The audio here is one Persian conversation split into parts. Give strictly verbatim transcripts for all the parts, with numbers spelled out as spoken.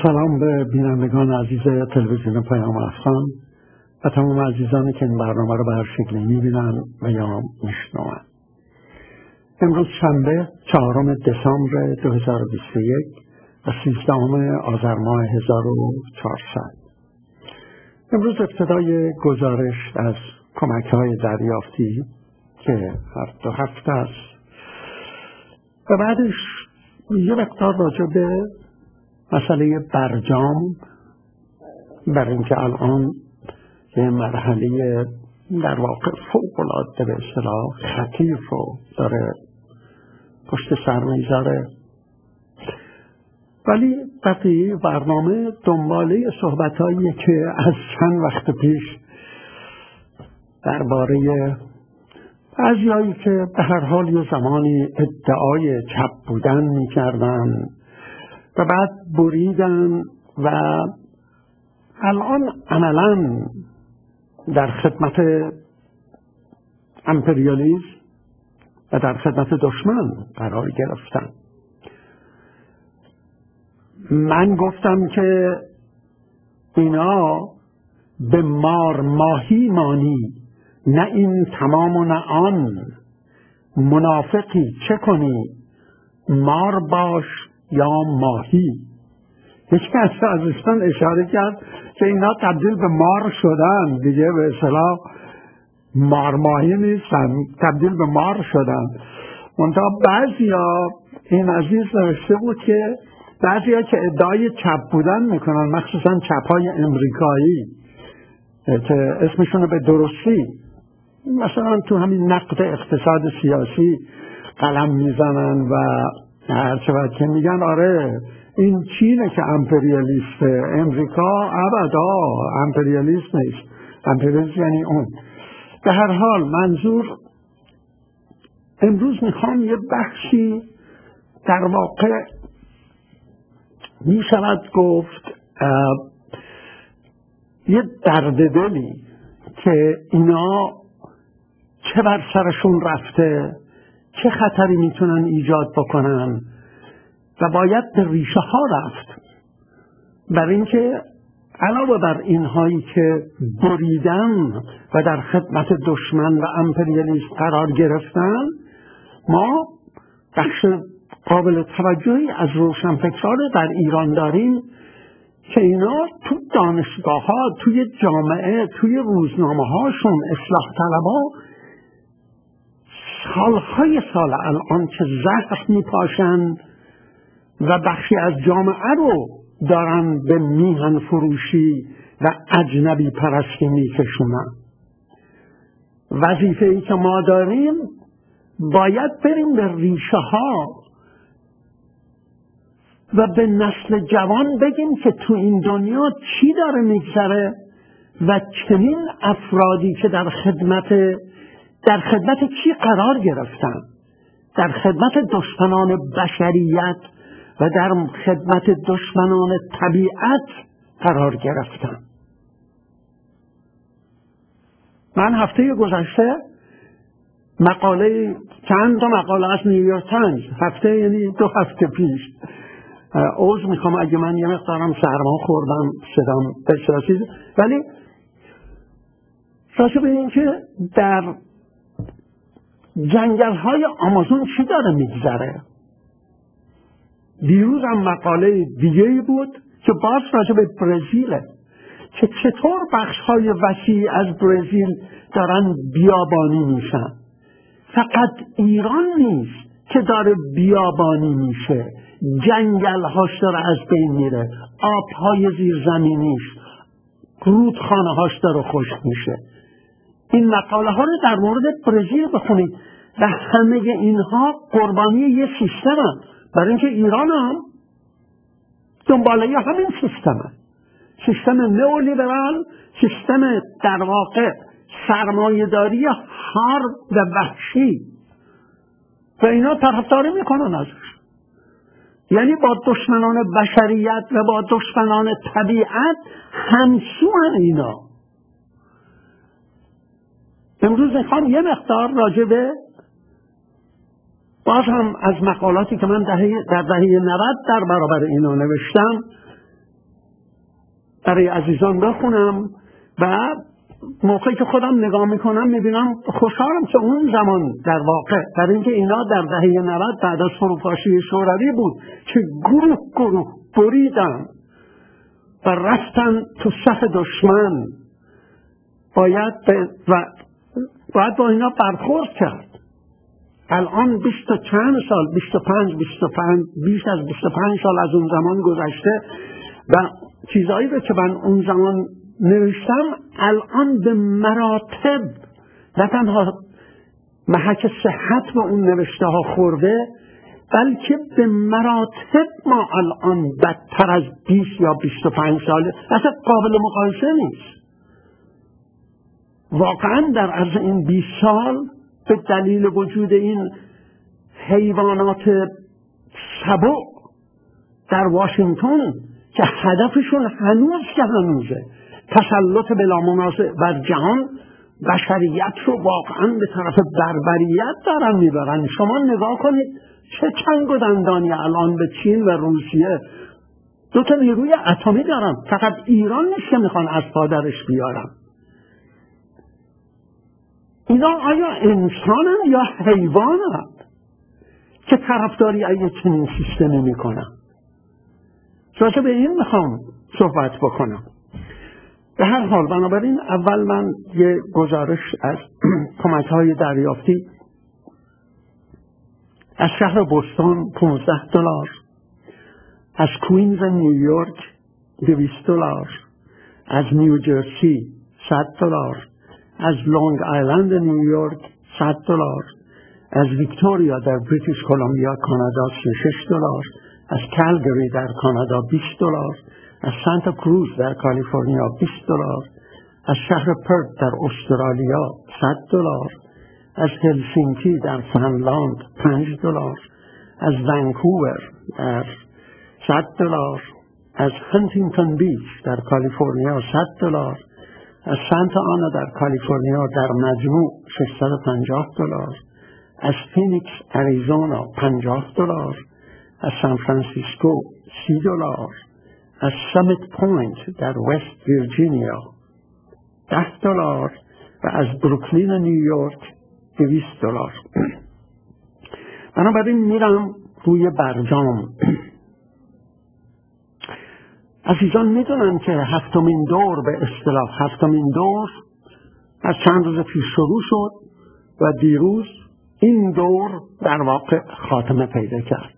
سلام به بینندگان عزیز تلویزیون پیام افغان و تمام عزیزانی که این برنامه رو به هر شکلی میبینن و یا میشنون. امروز شنبه چهارم دسامبر دو هزار و بیست و یک و سیزدهم آذر ماه هزار و چهارصد. امروز ابتدای گزارش از کمک‌های دریافتی که هر دو هفته است و بعدش یه مقدار راجع به مسئله برجام، برای اینکه الان یه مرحله در واقع فوق‌العاده به اصطلاح خطیر رو داره پشت سر میذاره، ولی بقیه برنامه دنباله صحبت‌هایی که از چند وقت پیش درباره بعضی‌هایی که به هر حال یه زمانی ادعای چپ بودن می‌کردن و بعد بریدن و الان عملاً در خدمت امپریالیسم و در خدمت دشمن قرار گرفتن. من گفتم که اینا به مار ماهی مانی، نه این تمام و نه آن، منافقی چه کنی مار باش یا ماهی. هیچ کس از ایشان اشاره کرد که اینا تبدیل به مار شدن، دیگه به اصطلاح مار ماهی نیستن، تبدیل به مار شدن. منتها بعضیا این عزیز نوشته بود که بعضیا که ادعای چپ بودن میکنن، مخصوصا چپای امریکایی که اسمشون به درستی مثلا تو همین نقد اقتصاد سیاسی قلم میزنن و هرچه باید که میگن آره این چینه که امپریالیسته، امریکا ابدا امپریالیست نیست، امپریالیست یعنی اون. به هر حال منظور امروز میخوام یه بخشی در واقع میشود گفت یه درددلی که اینا چه بر سرشون رفته، چه خطری میتونن ایجاد بکنن و باید به ریشه ها رفت، برای اینکه علاوه بر اینهایی که بریدن و در خدمت دشمن و امپریالیست قرار گرفتن، ما بخش قابل توجهی از روشنفکران در ایران داریم که اینا تو دانشگاه ها، توی جامعه، توی روزنامه هاشون اصلاح طلبها سالهای سال الان که زهر میپاشن و بخشی از جامعه رو دارن به میهن فروشی و اجنبی پرستی میکشونن. وظیفه ای که ما داریم باید بریم به ریشه ها و به نسل جوان بگیم که تو این دنیا چی داره میگذره و چنین افرادی که در خدمت در خدمت کی قرار گرفتن، در خدمت دشمنان بشریت و در خدمت دشمنان طبیعت قرار گرفتن. من هفته گذشته مقاله چند تا مقاله از نیویورک تایمز، هفته یعنی دو هفته پیش، عذر میخوام اگه من یه مقدارم سرما خوردم صدام بسراسید، ولی راجع به این که در جنگل های آمازون چی داره میگذره. دیروز هم مقاله دیگه‌ای بود که باز راجع به برزیله که چطور بخش های وسیع از برزیل دارن بیابانی میشن. فقط ایران نیست که داره بیابانی میشه، جنگل هاش داره از بین میره، آب های زیرزمینیش، رودخانه هاش داره خشک میشه. این مقاله ها رو در مورد برزیل بخونید و همه اینها قربانی یه سیستم هم، برای اینکه ایران هم دنباله همین سیستم هم. سیستم نئولیبرال، سیستم در واقع سرمایه‌داری حارب و وحشی و اینا طرفداری میکنن ازش. یعنی با دشمنان بشریت و با دشمنان طبیعت همسو هم اینا. امروز میخوام یه مقدار راجع به باز هم از مقالاتی که من دهه در دهه نود در برابر اینا نوشتم برای عزیزان بخونم و موقعی که خودم نگاه میکنم میبینم خوشحالم که اون زمان در واقع در اینکه اینا در دهه نود بعد از فروپاشی شوروی بود که گروه گروه بریدن و رفتن تو صف دشمن، باید و باید با اینا برخورد کرد. الان بیست و چند سال بیست و پنج بیست و پنج بیش از بیست و پنج سال از اون زمان گذشته و چیزایی رو که من اون زمان نوشتم الان به مراتب نه تنها محک صحت به اون نوشته ها خورده، بلکه به مراتب ما الان بدتر از بیست یا بیست و پنج ساله اصلا قابل مقایسه نیست. واقعا در عرض این بیست سال به دلیل وجود این حیوانات سبع در واشنگتن که هدفشون هنوز که هنوزه تسلط بلامنازع بر جهان، بشریت رو واقعا به طرف بربریت دارن میبرن. شما نگاه کنید چه چنگ و دندانی الان به چین و روسیه، دو تا نیروی اتمی دارن، فقط ایران نیست که میخوان از پادرش بیارن. اینا آیا انسانن یا حیوانن که طرفداری از چنین سیستمی میکنن؟ راجع به این میخوام صحبت بکنم. به هر حال بنابراین اول من یه گزارش از کمک های دریافتی از شهر بوستون پانزده دلار، از کوینز نیویورک دویست دلار، از نیوجرسی صد دلار، از لونگ آیلند نیویورک صد دلار، از ویکتوریا در بریتیش کلمبیا کانادا سی و شش دلار، از کالگری در کانادا بیست دلار، از سانتا کروز در کالیفرنیا بیست دلار، از شهر پرت در استرالیا صد دلار، از هلسینکی در فنلاند پنج دلار، از ونکوور در صد دلار، از هنتینگتون بیچ در کالیفرنیا صد دلار، از سانتا آنا در کالیفرنیا در مجموع ششصد و پنجاه دلار، از فینیکس اریزونا پنجاه دلار، از سان فرانسیسکو سی دلار، از سمیت پوینت در وست ویرجینیا ده دلار و از بروکلین نیویورک دویست دلار. بنابراین میرم روی برجام. عزیزان میدونن که هفتمین دور به اصطلاح هفتمین دور از چند روز پیش شروع شد و دیروز این دور در واقع خاتمه پیدا کرد.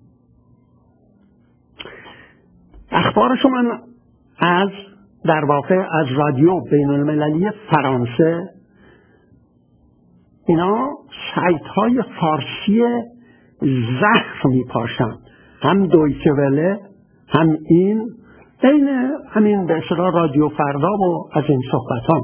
اخبارشو من از در واقع از رادیو بین المللی فرانسه، اینا سایت های فارسی زهر میپاشن، هم دویچه وله هم این، بین همین به اصطلاح رادیو فردا و از این صحبت ها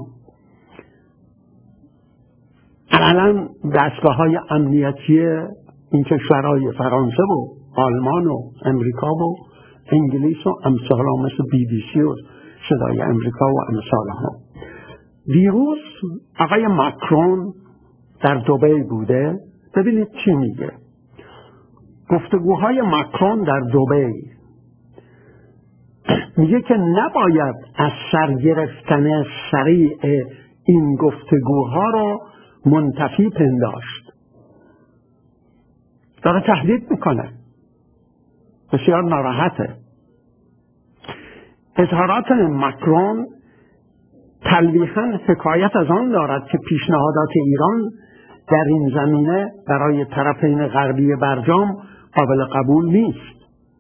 عملاً دستگاه های امنیتی این کشورهای فرانسه و آلمان و امریکا و انگلیس و امثال ها مثل بی بی سی و صدای امریکا و امثال ها. دیروز آقای ماکرون در دبی بوده. ببینید چی میگه. گفتگوهای ماکرون در دبی میگه که نباید از سر گرفتن سریع این گفتگوها رو منتفی پنداشت. داره تهدید میکنه، بسیار ناراحته. اظهارات ماکرون تلویحاً حکایت از آن دارد که پیشنهادات ایران در این زمینه برای طرفین غربی برجام قابل قبول نیست.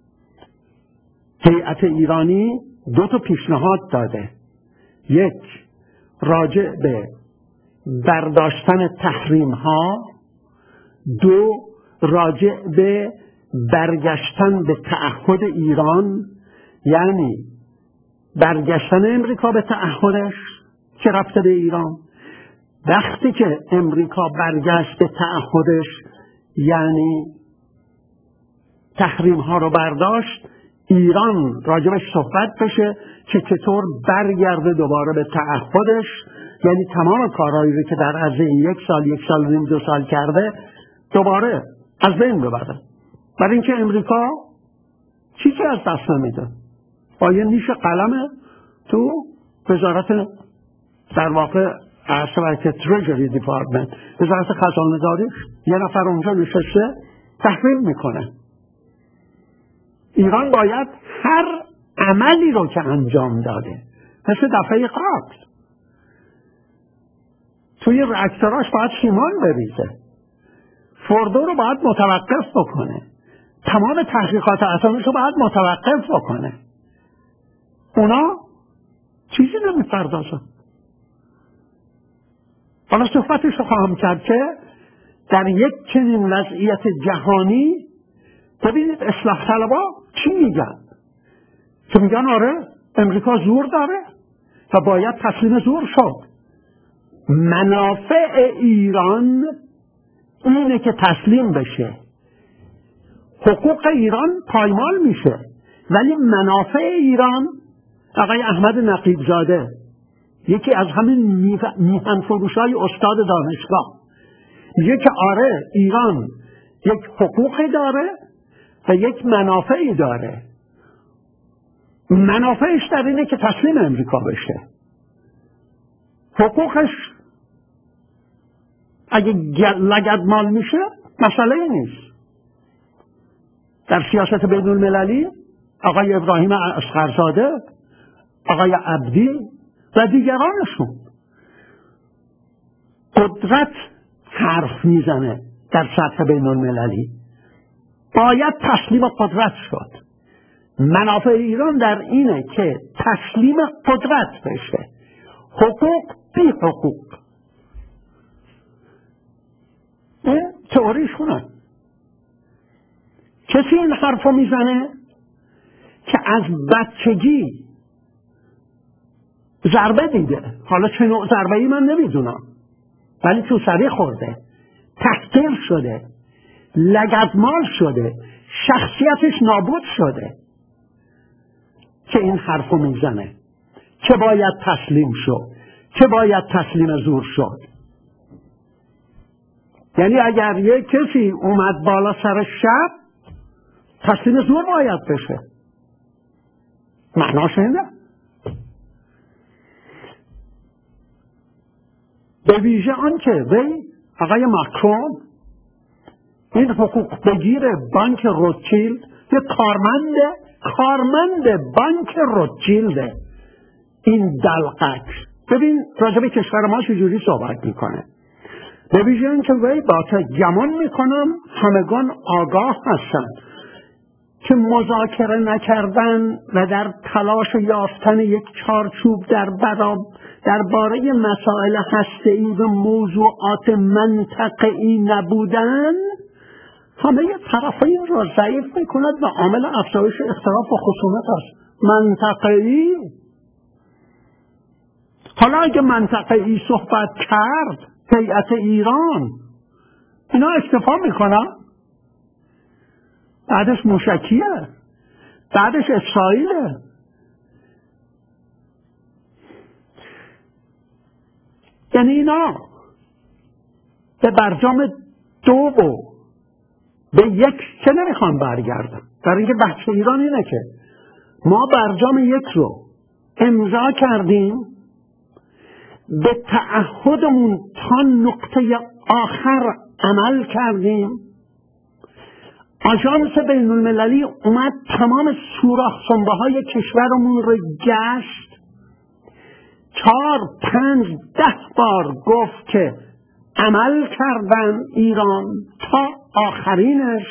هیئت ایرانی دو تا پیشنهاد داده. یک، راجع به برداشتن تحریم ها. دو، راجع به برگشتن به تعهد ایران، یعنی برگشتن امریکا به تعهدش که رفته به ایران. وقتی که امریکا برگشت به تعهدش یعنی تحریم ها رو برداشت، ایران راجبش صحبت بشه که چطور برگرده دوباره به تعهدش، یعنی تمام کارهایی رو که در عرض یک سال یک سال و نیم دو سال کرده دوباره از بین ببره. برای اینکه امریکا چیزی از دست نمیده، با یه نیش قلمه تو وزارت در واقع ارشد که تریجری دیپارتمنت، وزارت خزانه داری، یه نفر اونجا نشسته تحریم میکنه. ایران باید هر عملی رو که انجام داده، مثل دفعه قبل توی راکتوراش باید سیمان بریزه، فوردو رو باید متوقف بکنه، تمام تحقیقات اتمیش رو باید متوقف بکنه. اونا چیزی نمیپردازن. حالا صحبتش رو خواهم کرد که در یک چنین وضعیت جهانی ببینید اصلاح طلبا چی میگن؟ که میگن آره امریکا زور داره و باید تسلیم زور شد. منافع ایران اینه که تسلیم بشه، حقوق ایران پایمال میشه، ولی منافع ایران، آقای احمد نقیبزاده یکی از همین میهن فروشای استاد دانشگاه میگه که آره ایران یک حقوقی داره و یک منافعی داره. منافعش در اینه که تسلیم امریکا بشه، حقوقش اگه لگدمال میشه مسئله نیست. در سیاست بین المللی آقای ابراهیم اصغرزاده، آقای عبدی و دیگرانشون قدرت حرف میزنه در سطح بین المللی، باید تسلیم قدرت شد. منافع ایران در اینه که تسلیم قدرت بشه، حقوق بی حقوق. این تئوریشونه. کسی این حرفو میزنه که از بچگی ضربه دیده، حالا چه نوع ضربه ای من نمیدونم، ولی تو سری خورده، تحقیر شده، لگدمال شده، شخصیتش نابود شده، که این حرفو میزنه که باید تسلیم شد، که باید تسلیم زور شد. یعنی اگر یک کسی اومد بالا سر شب، تسلیم زور باید بشه. معناش اینه. به ویژه آن که وی آقای ماکرون این حقوق بگیر بانک روتشیلد، یه کارمند کارمند بانک روتشیلد، این دلقک. ببین راجب کشور ما چجوری صحبت میکنه. به ویژه این که وی با گمان میکنم همگان آگاه هستن که مذاکره نکردن و در تلاش یافتن یک چارچوب در براب درباره مسائل هسته‌ای و موضوعات منطقه‌ای نبودن، همه طرفین را ضعیف میکند و عامل افزایش اختلاف و خصومت است. منطقه‌ای، حالا اگه منطقه‌ای صحبت کرد هیئت ایران، اینا اکتفا میکنن، بعدش موشکیه، بعدش اسرائیله. یعنی اینا به برجام دو و به یک که نمیخوان برگردن. در اینکه بحث ایران اینه که ما برجام یک رو امضا کردیم، به تعهدمون تا نقطه آخر عمل کردیم، آژانس بین المللی اومد تمام سوراخ سنبه های کشورمون رو گشت، چهار پنج ده بار گفت که عمل کردن ایران تا آخرینش.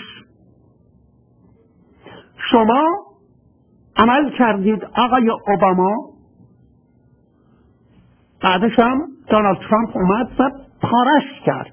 شما عمل کردید آقای اوباما، بعدش هم دونالد ترامپ اومد و پارش کرد.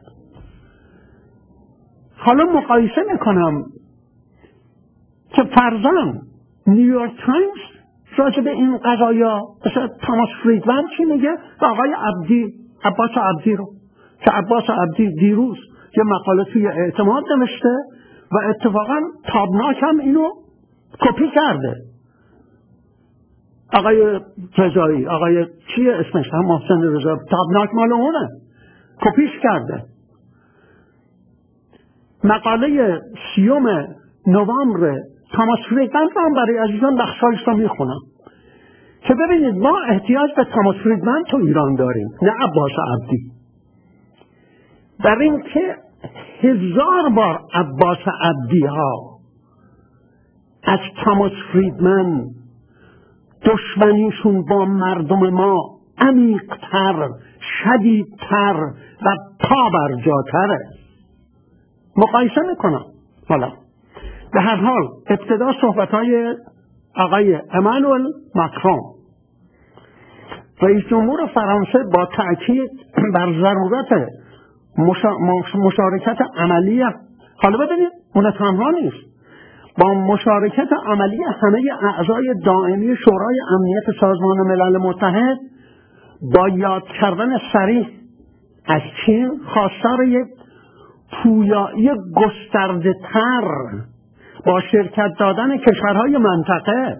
حالا مقایسه میکنم که فرضاً نیویورک تایمز راجع به این قضایا مثلا تاماس فریدمن چی میگه و آقای عبدی، عباس عبدی رو که عباس عبدی دیروز یه مقاله توی اعتماد نوشته و اتفاقاً تابناک هم اینو کپی کرده. آقای رضایی، آقای چیه اسمش، هم محسن رضایی، تابناک مال اونه، کپیش کرده. مقاله سیوم نوامبر تاماس فریدمن رو هم برای عزیزان بخشایش رو میخونم که ببینید ما احتیاج به تاماس فریدمن تو ایران داریم، نه عباس عبدی. در این که هزار بار عباس عبدی ها از تاماس فریدمن دشمنیشون با مردم ما عمیق‌تر، شدیدتر و پا برجاتره. مقایسه میکنم. حالا به هر حال ابتدا صحبت‌های آقای امانوئل ماکرون رئیس جمهور فرانسه با تأکید بر ضرورت مشا... مشارکت عملی، حالا ببینید اون تنها نیست، با مشارکت عملی همه اعضای دائمی شورای امنیت سازمان ملل متحد با یاد کردن صریح از چین خواستار یک پویایی گسترده تر با شرکت دادن کشورهای منطقه،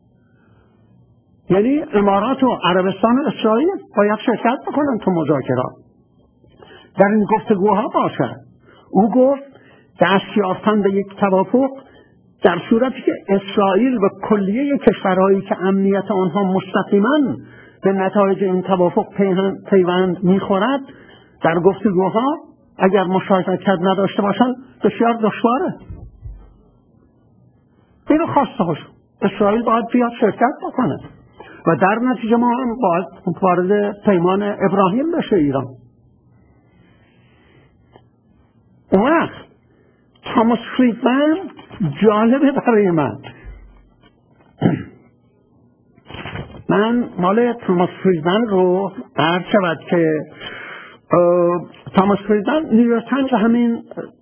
یعنی امارات و عربستان و اسرائیل باید شرکت بکنن تو مذاکرات، در این گفتگوها باشد. او گفت دست یافتن به یک توافق در صورتی که اسرائیل و کلیه کشورهایی که امنیت آنها مستقیما به نتایج این توافق پیوند میخورد در گفتگوها اگر مشارکت نداشته باشند بسیار دشواره. اینو خواسته باشه اسرائیل باید بیاد شرکت بکنه و در نتیجه ما هم باید وارد پیمان ابراهیم بشه ایران. اون وقت تاماس فریدمن جالبه برای من. من مال تاماس فریدمن رو عرض شود که تاماس فریدمن نیویورک تایمز همین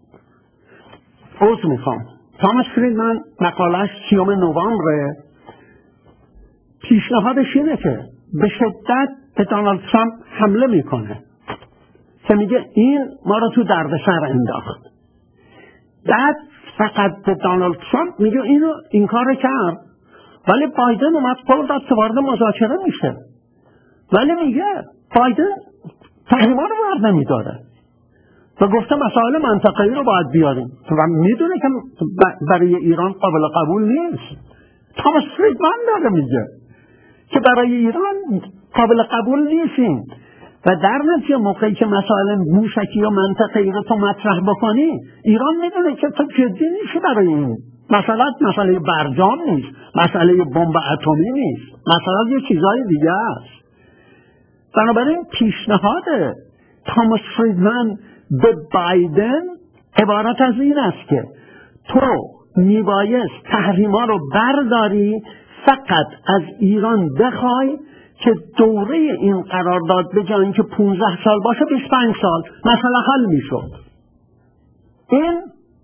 عضو میخوام. تاماس فریدمن مقالش سیوم نوامبر پیشنهادش اینه که به شدت به دونالد ترامپ حمله میکنه که میگه این ما رو تو دردسر انداخت. بعد فقط به دونالد ترامپ میگه اینو این کار کرد، ولی بایدن اومد قول داد که وارد مذاکره میشه، ولی میگه بایدن تحریما رو وارد نمیداره و گفته مسائل منطقه‌ای رو باید بیاریم و میدونه که برای ایران قابل قبول نیست. تاماس فریدمن داره میگه که برای ایران قابل قبول نیستیم و در نتیجه موقعی که مسائل موشکی و منطقه‌ای رو تو مطرح بکنی ایران میدونه که تو جدی نیستی برای این. مثلا مسئله برجام نیست، مسئله بمب اتمی نیست، مثلا یه چیزای دیگه است. بنابراین پیشنهاد تاماس فریدمن به بایدن عبارت از این است که تو میبایست تحریما رو برداری، فقط از ایران بخوای که دوره این قرارداد به جای اینکه پونزده سال باشه بیست و پنج سال مثلا حل میشد. این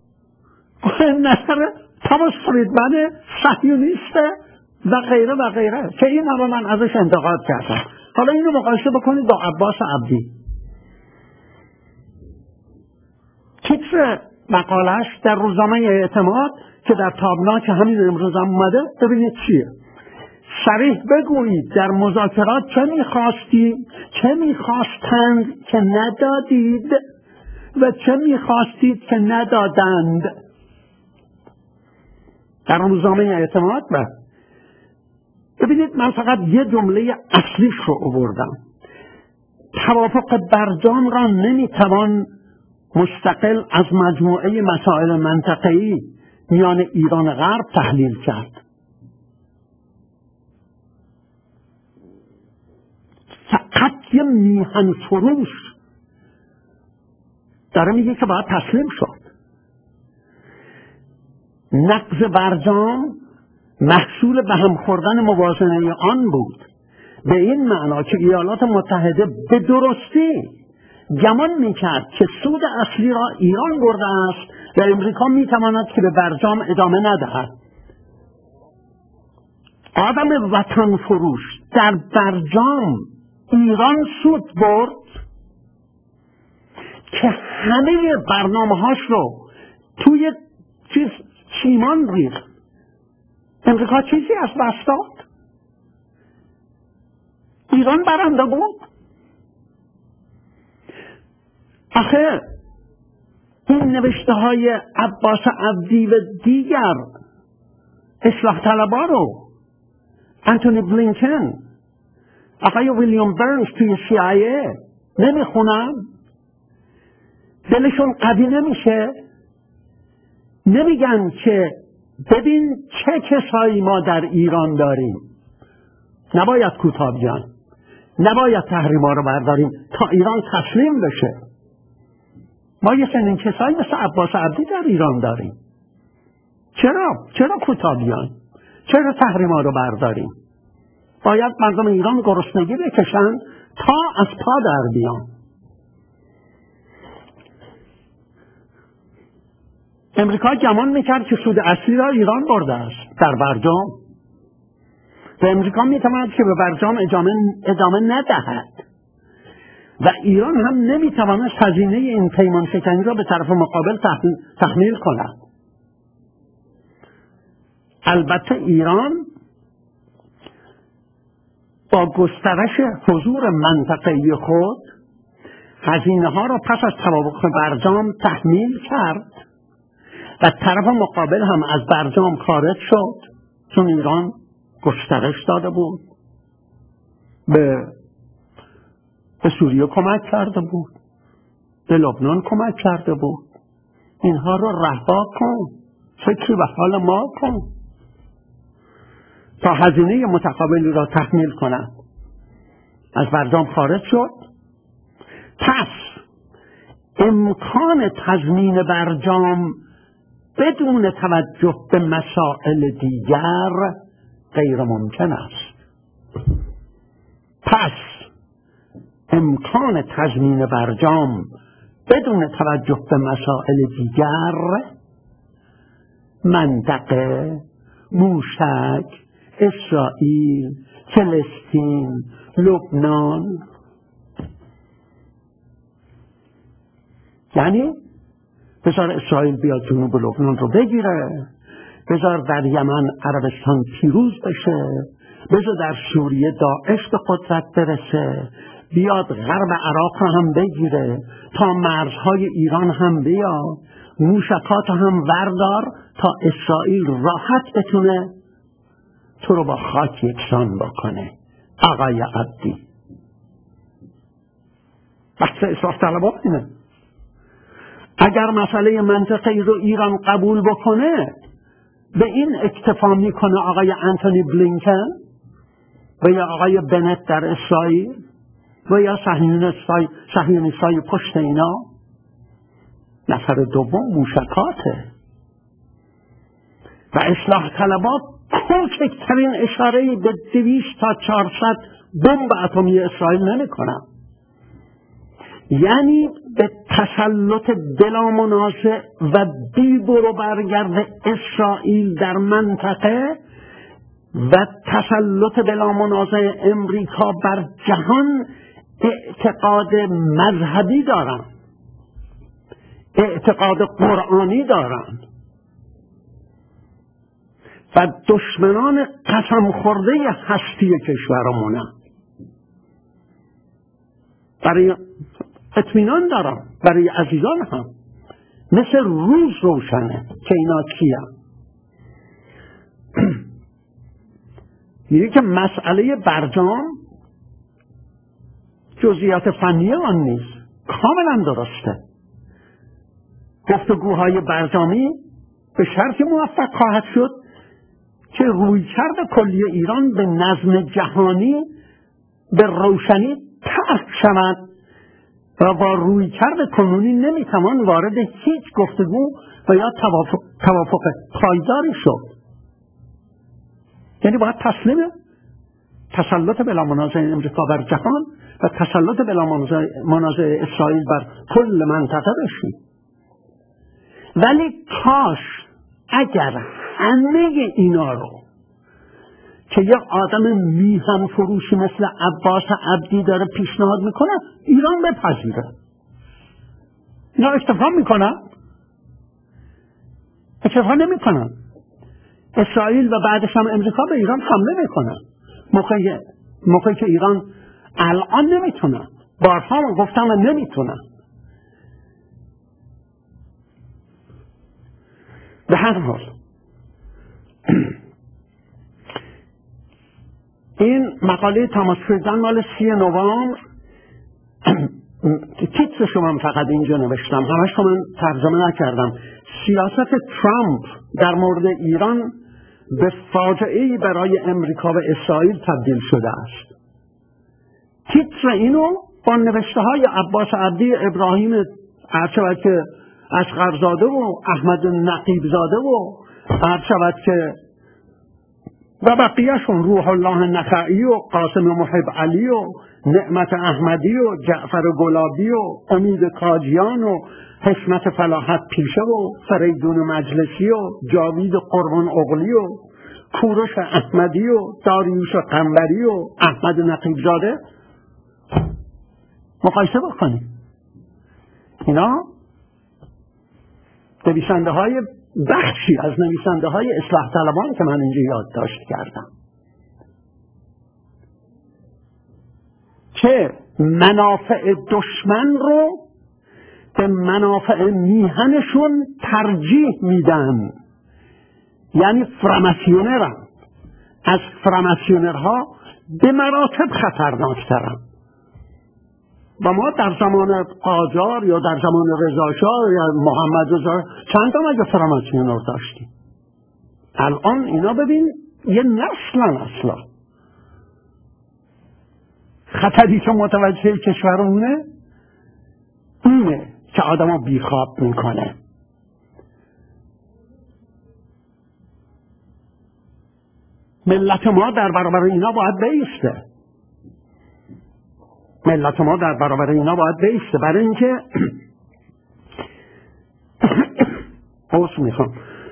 نظر تاماس فریدمن صهیونیسته و غیره و غیره که این هم من ازش انتقاد کردم. حالا اینو مقایسه بکنید با عباس عبدی. تیتر مقالش در روزنامه اعتماد که در تابناک همین امروز هم اومده، ببینید چیه. صریح بگویید در مذاکرات چه میخواستید، چه میخواستند که ندادید و چه میخواستید که ندادند. در روزنامه اعتماد و ببینید من فقط یه جمله اصلیش رو آوردم. توافق برجام را نمیتوان مستقل از مجموعه مسائل منطقه‌ای میان ایران و غرب تحلیل کرد. فقط یه میهن فروش داره میگه که باید تسلیم شد. نقض برجام محصول به هم خوردن موازنه آن بود، به این معنا که ایالات متحده به درستی گمان میکرد که سود اصلی را ایران برده است و امریکا میتواند که به برجام ادامه ندهد. آدم وطن فروش در برجام ایران سود برد که همه برنامه هاش رو توی چیز چیمان ریخت. امریکا چیزی از دست داد؟ ایران برنده بود؟ آخه این نوشته های عباس عبدی و دیگر اصلاح طلبا رو انتونی بلینکن، آقای ویلیام برنز توی سی آی ای نمیخونن؟ دلشون قوی نمیشه؟ نمیگن که ببین چه کسایی ما در ایران داریم، نباید کوتاه بیان، نباید تحریما رو برداریم تا ایران تسلیم بشه. ما یه چنین کسایی مثل عباس عبدی در ایران داریم. چرا؟ چرا کوتاه بیان؟ چرا تحریما رو برداریم؟ باید مردم ایران گرسنگی بکشن تا از پا در بیان. امریکا گمان میکرد که سود اصلی را ایران برده است در برجام و امریکا میتواند که به برجام ادامه, ادامه ندهد و ایران هم نمیتواند هزینه این پیمان شکنی را به طرف مقابل تحمیل کند. البته ایران با گسترش حضور منطقه‌ای خود هزینه ها را پس از توافق برجام تحمیل کرد و طرف مقابل هم از برجام خارج شد، چون ایران گسترش داده بود، به به سوریه کمک کرده بود، به لبنان کمک کرده بود. اینها رو رها کن، فکری به حال ما کن تا هزینه متقابلی را تحمیل کند. از برجام خارج شد. پس امکان تضمین برجام بدون توجه به مسائل دیگر غیر ممکن است. پس امکان تضمین برجام بدون توجه به مسائل دیگر، منطقه، موشک، اسرائیل، فلسطین، لبنان، یعنی بذار اسرائیل بیاد جنوب لبنان رو بگیره، بذار در یمن عربستان پیروز بشه، بذار در سوریه داعش به قدرت برسه، بیاد غرب عراق رو هم بگیره، تا مرزهای ایران هم بیاد، موشکات هم وردار تا اسرائیل راحت بتونه تو رو با خاک یکسان بکنه. آقای عبدی، بحث اصلاح طلبات اینه. اگر مسئله منطقه‌ای رو ایران قبول بکنه، به این اکتفا میکنه آقای انتونی بلینکن و یا آقای بنت در اسرائیل و یا صهیونیستای پشت اینا. نفر دوم موشکاته و اصلاح طلبات کوچکترین اشاره‌ای به دویست تا چهارصد بمب اتمی اسرائیل نمی‌کنن. یعنی به تسلط بلا منازع و بی برو برگرد اسرائیل در منطقه و تسلط بلا منازع امریکا بر جهان اعتقاد مذهبی دارن، اعتقاد قرآنی دارن و دشمنان قسم خورده هستی کشورمونن. برای اطمینان دارم برای عزیزان هم مثل روز روشنه که اینا کیم. میگه که مسئله برجام جزئیات فنی آن نیست، کاملا درسته. گفتگوهای برجامی به شرطی موفق خواهد شد که رویکرد کلی ایران به نظم جهانی به روشنی طرح شود و با رویکرد کنونی نمیتوان وارد هیچ گفتگو و یا توافق, توافق پایداری شد. یعنی باید تسلیم تسلط بلا منازع امریکا بر جهان و تسلط بلا منازع اسرائیل بر کل منطقه بشید. ولی کاش اگر همه اینا رو که یک آدم میهن فروشی مثل عباس عبدی داره پیشنهاد میکنه ایران بپذیره. اینا اکتفا میکنن؟ اکتفا نمیکنن. اسرائیل و بعدش هم امریکا به ایران حمله میکنن موقعی موقعی که ایران الان نمیتونن، بارها من گفتم نمیتونن. به هر حال این مقاله تاماس فریدمن مال سی نوامبر، تیترش رو من فقط اینجا نوشتم، همش رو من ترجمه نکردم. سیاست ترامپ در مورد ایران به فاجعه‌ای برای امریکا و اسرائیل تبدیل شده است. تیتر اینو با نوشته های عباس عبدی، ابراهیم هرچود که اصغرزاده و احمد نقیبزاده و هرچود که و بقیهشون، روح الله نخعی و قاسم محب علی و نعمت احمدی و جعفر گلابی و امید کاجیان و حشمت فلاحت پیشه و فریدون مجلسی و جاوید قربان اغلی و کوروش احمدی و داریوش قنبری و احمد نقیبزاده مقایسه بکنید. اینا نویسنده های بخشی از نویسنده های اصلاح طلبان که من اینجا یادداشت کردم که منافع دشمن رو به منافع میهنشون ترجیح میدن، یعنی فراماسیونرن، از فراماسیونرها به مراتب خطرناکترن. و ما در زمان قاجار یا در زمان رضاشاه یا محمد رضا چند تا مگه فراماسیونر داشتیم. الان اینا ببین یه نسلن. اصلا خطری که متوجه کشورمونه اینه که آدمو بیخواب میکنه. ملت ما در برابر اینا باید بیسته. ملت ما در برابر اینا باید بیسته، برای اینکه حوض میخوام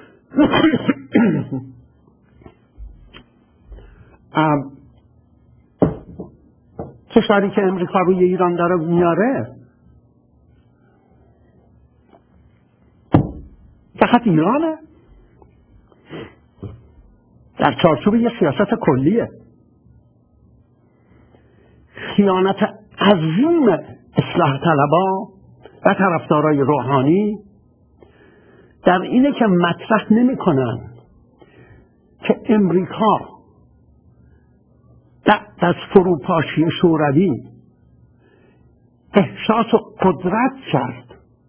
کشوری که امریکا روی ایران داره میاره فقط ایرانه، در چارچوب یه سیاست کلیه. خیانت عظیم اصلاح طلبا و طرفدارای روحانی در اینه که مطرح نمی کنن که امریکا بعد از فروپاشی شوروی احساس قدرت کرد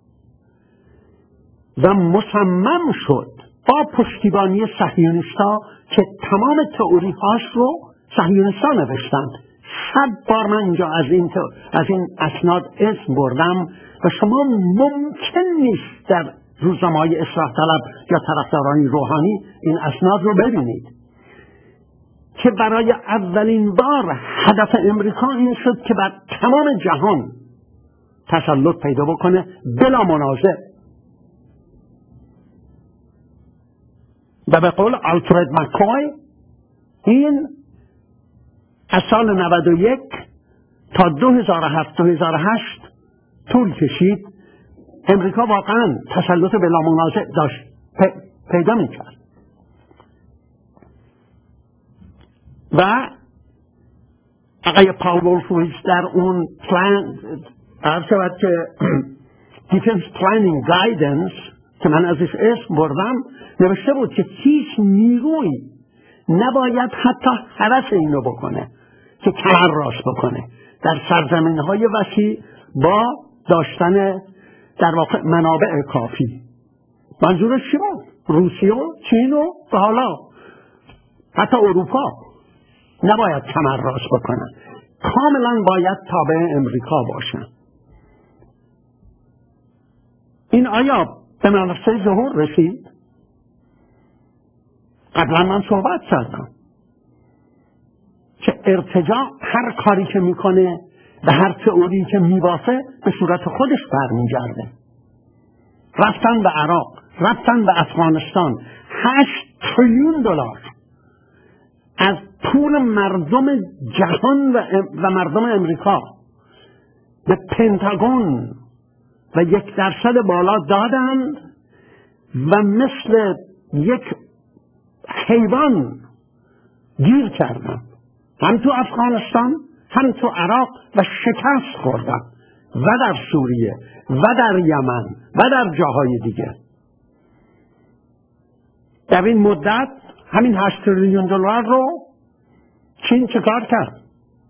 و مصمم شد با پشتیبانی صهیونیست‌ها که تمام تئوری هاش رو صهیونیست‌ها نوشتند. صد بار من اینجا از این از این اسناد اسم بردم و شما ممکن نیست در روزنامه‌های اصلاح طلب یا طرفداران روحانی این اسناد رو ببینید که برای اولین بار هدف امریکا این شد که بر تمام جهان تسلط پیدا بکنه بلا منازع. و به قول آلفرد مک‌کوی این از سال نود و یک تا دو هزار و هفت دو هزار و هشت طول کشید. امریکا واقعا تسلط بلا منازع داشت پیدا میکرد و آقای پاول وولفویچ در اون پلان عرض شود که دیفنس پلانینگ گایدنس که من ازش اسم بردم نوشته بود که هیچ نیروی نباید حتی هوس اینو بکنه که کمر راست بکنه در سرزمین های وسیع با داشتن در واقع منابع کافی. منظورش چی بود؟ روسیه و چین و به حالا حتی اروپا نباید کمر راست بکنن، کاملا باید تابع امریکا باشن. این آیا به منصه ظهور رسید؟ قبلا من صحبت کردم که ارتجاع هر کاری که میکنه به هر تئوری که میبافه به صورت خودش برمیگرده. رفتن به عراق، رفتن به افغانستان، هشت تریلیون دلار از پول مردم جهان و, و مردم امریکا به پنتاگون و یک درصد بالا دادند و مثل یک حیوان گیر کردن، هم تو افغانستان هم تو عراق، و شکست خوردن و در سوریه و در یمن و در جاهای دیگه. در این مدت همین هشت تریلیون دلار رو چین چه کار کرد؟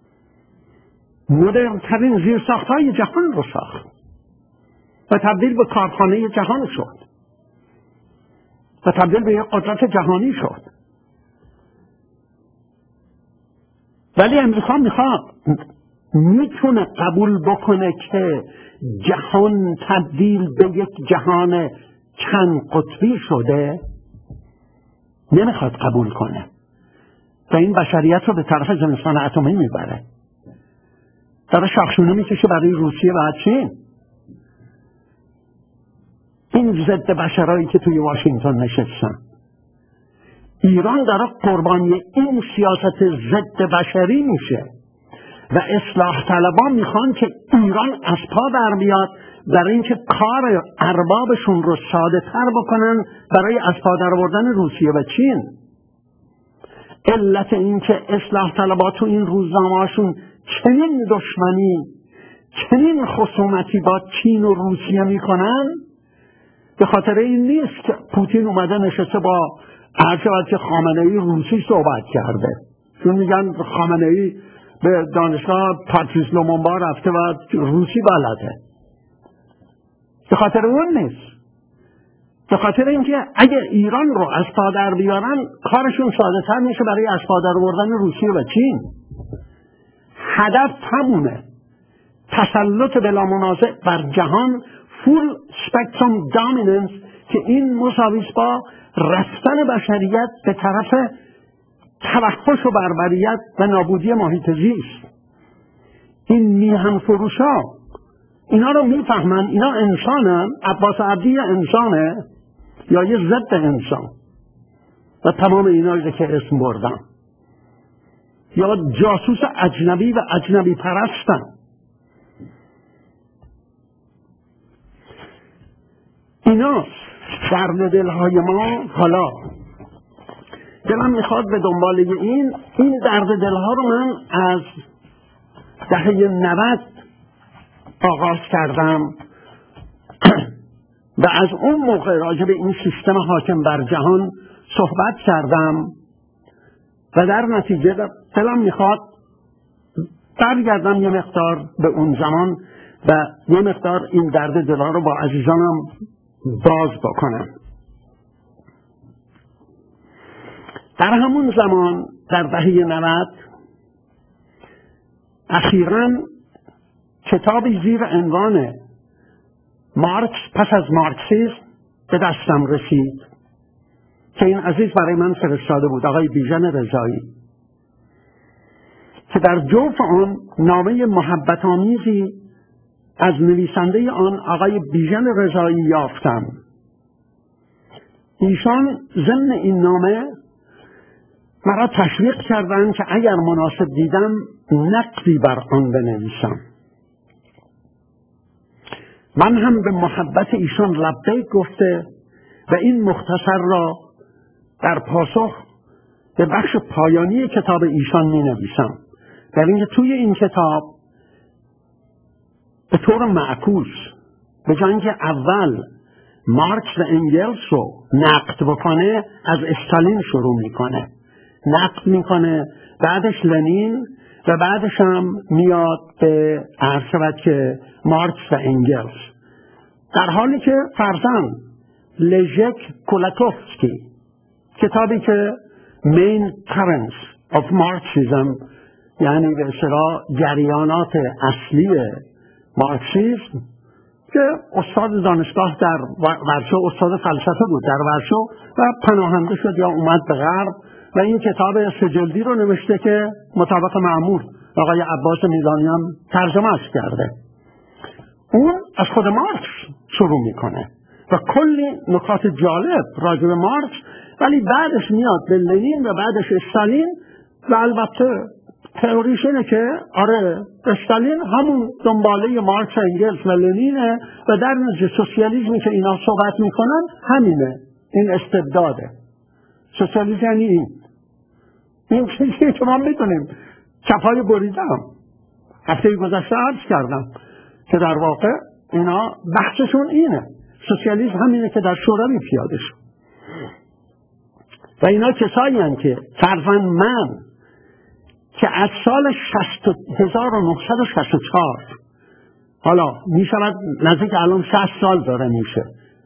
مدرن‌ترین زیرساخت‌های جهان رو ساخت و تبدیل به کارخانه جهان شد و تبدیل به یک قدرت جهانی شد. ولی امریکا میخواد میتونه قبول بکنه که جهان تبدیل به یک جهان چند قطبی شده؟ نمیخواد قبول کنه و این بشریت رو به طرف زمستان اتمی میبره. داره شاخشونه میکشه برای روسیه و چین. این ضد بشرایی که توی واشنگتن نشستن، ایران داره قربانی این سیاست ضد بشری میشه و اصلاح طلبان میخوان که ایران از پا در بیاد برای اینکه کار اربابشون رو ساده تر بکنن برای از پا در آوردن روسیه و چین. علت این که اصلاح طلبات تو این روزنامه‌هاشون چنین دشمنی، چنین خصومتی با چین و روسیه میکنن به خاطر این نیست که پوتین اومده نشسته با هرچه که خامنه‌ای روسی صحبت کرده، چون میگن خامنه‌ای به دانشگاه پاتریس لومونبا رفته و روسی بلده. به خاطر اون نیست، به خاطر اینکه اگه ایران رو از پا در بیارن کارشون ساده تر میشه برای از پا در آوردن روسیه و چین. هدف همونه، تسلط بلا منازع بر جهان، فول سپکتروم دامیننس، که این مساویس با رفتن بشریت به طرف توحش و بربریت و نابودی محیط زیست. این میهن فروشا اینا رو میفهمن، اینا انسانن. عباس عبدی انسانه یا یه ضد انسان و تمام اینا که اسم بردن، یا جاسوس اجنبی و اجنبی پرستن. اینا درد دلهای ما. حالا دلم میخواد به دنبال این این درد دلها رو من از دهه نود آغاز کردم و از اون موقع راجع به این سیستم حاکم بر جهان صحبت کردم و در نتیجه دلم میخواد برگردم یه مقدار به اون زمان و یه مقدار این درد دلها رو با عزیزانم باز بکنم. در همون زمان در دهه نود اخیراً کتابی زیر عنوان مارکس پس از مارکسیسم به دستم رسید که این عزیز برای من فرستاده بود، آقای بیژن رضایی، که در جوف آن نامه محبت آمیزی از نویسنده آن آقای بیژن رضایی یافتم. ایشان ضمن این نامه مرا تشویق کردند که اگر مناسب دیدم نقدی بر آن بنویسم. من هم به محبت ایشان لبیک گفته و این مختصر را در پاسخ به بخش پایانی کتاب ایشان می نویسم، در اینکه توی این کتاب به طور معکوس به جای اینکه اول مارکس و انگلس رو نقد بکنه از استالین شروع میکنه، نقد میکنه، بعدش لنین و بعدش هم میاد به عرض شود که مارکس و انگلس، در حالی که فرزن لژک کولاتوفسکی کتابی که Main Currents of Marxism، یعنی به اصطلاح جریانات اصلی مارکسیسم، که استاد دانشگاه در ورشو، استاد فلسفه بود در ورشو و پناهنده شد یا اومد به غرب و این کتاب سه جلدی رو نوشته که مطابق معمول آقای عباس میلانی هم ترجمه‌اش کرده. اون از خود مارکس شروع میکنه و کلی نکات جالب راجع به مارکس، ولی بعدش میاد به لنین و بعدش استالین و البته تئوریش اینه که آره استالین همون دنباله مارکس و انگلس و لنینه و در نتیجه سوسیالیسمی که اینا صحبت میکنن همینه، این استبداده. سوسیالیسم یعنی این این چیزی که ما میدونیم. چپای بریدم هفته گذشته عرض کردم که در واقع اینا بحثشون اینه، سوسیالیسم همینه که در شوروی پیاده شد و اینا کسایی هستند که فرضاً من که از سال هزار و نهصد و شصت و چهار حالا می شود نزدیک الان شصت سال داره میشه،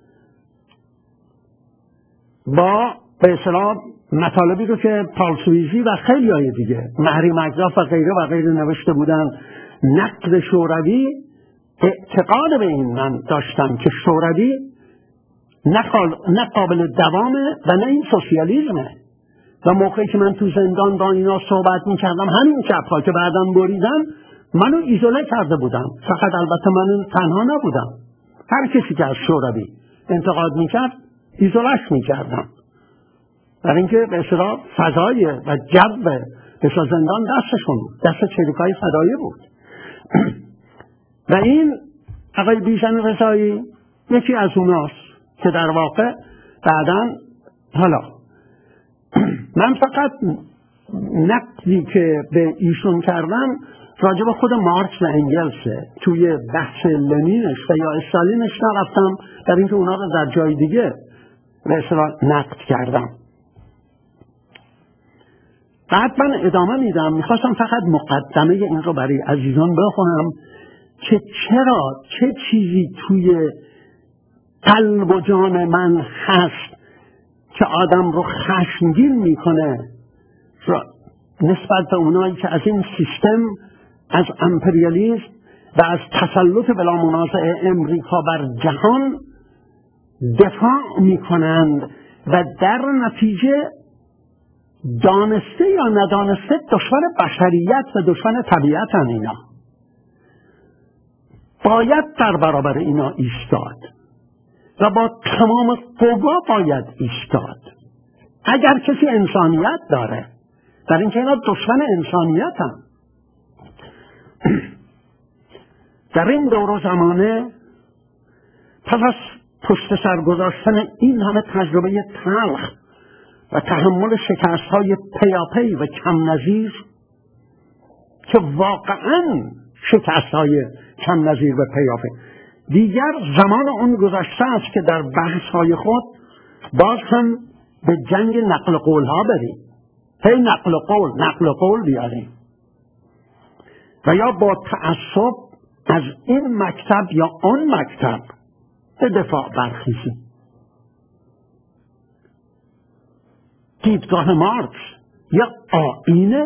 با به اصطلاح مطالبی رو که پال سویزی و خیلی های دیگه، مهری مگزاف و غیره و غیره نوشته بودن، نقد شوروی، اعتقاد به این من داشتم که شوروی نه قابل دوامه و نه این سوسیالیسمه. و موقعی که من تو زندان با اینا صحبت میکردم، همین چپ‌ها که بعداً بریدن منو ایزوله کرده بودم، فقط البته من تنها نبودم، هر کسی که از شوروی انتقاد میکرد ایزولش میکردم، برای اینکه به اصطلاح فضای و جو به زندان دستشون دست چریکای فدایی بود. و این آقای بیژن رضایی یکی از اوناست که در واقع بعداً حالا من فقط نقدی که به ایشون کردم راجع به خود مارکس و انگلسه، توی بحث لنینش و یا استالینش نرفتم، در اینکه اونا رو در جای دیگه به اصطلاح نقد کردم. بعد من ادامه میدم، میخواستم فقط مقدمه این رو برای عزیزان بخونم که چرا چه چیزی توی قلب و جان من هست که آدم رو خشمگین میکنه نسبت به اونایی که از این سیستم، از امپریالیسم و از تسلط بلا منازع امریکا بر جهان دفاع میکنند و در نتیجه دانسته یا ندانسته دشمن بشریت و دشمن طبیعت هم اینا. باید در برابر اینا ایستاد و با تمام قوا باید ایستاد اگر کسی انسانیت داره، در این که اینا دشمن انسانیت هم. در این دور و زمانه پس از پشت سر گذاشتن این همه تجربه تلخ و تحمل شکست های پیاپی و کم نظیر که واقعا شکست های کم نظیر و پیاپی، دیگر زمان اون گذشته است که در بحث های خود باز هم به جنگ نقل قول ها بریم، هی نقل قول نقل قول بیاریم و یا با تعصب از این مکتب یا آن مکتب به دفاع برخیزیم. دیدگاه مارکس یا آیینه،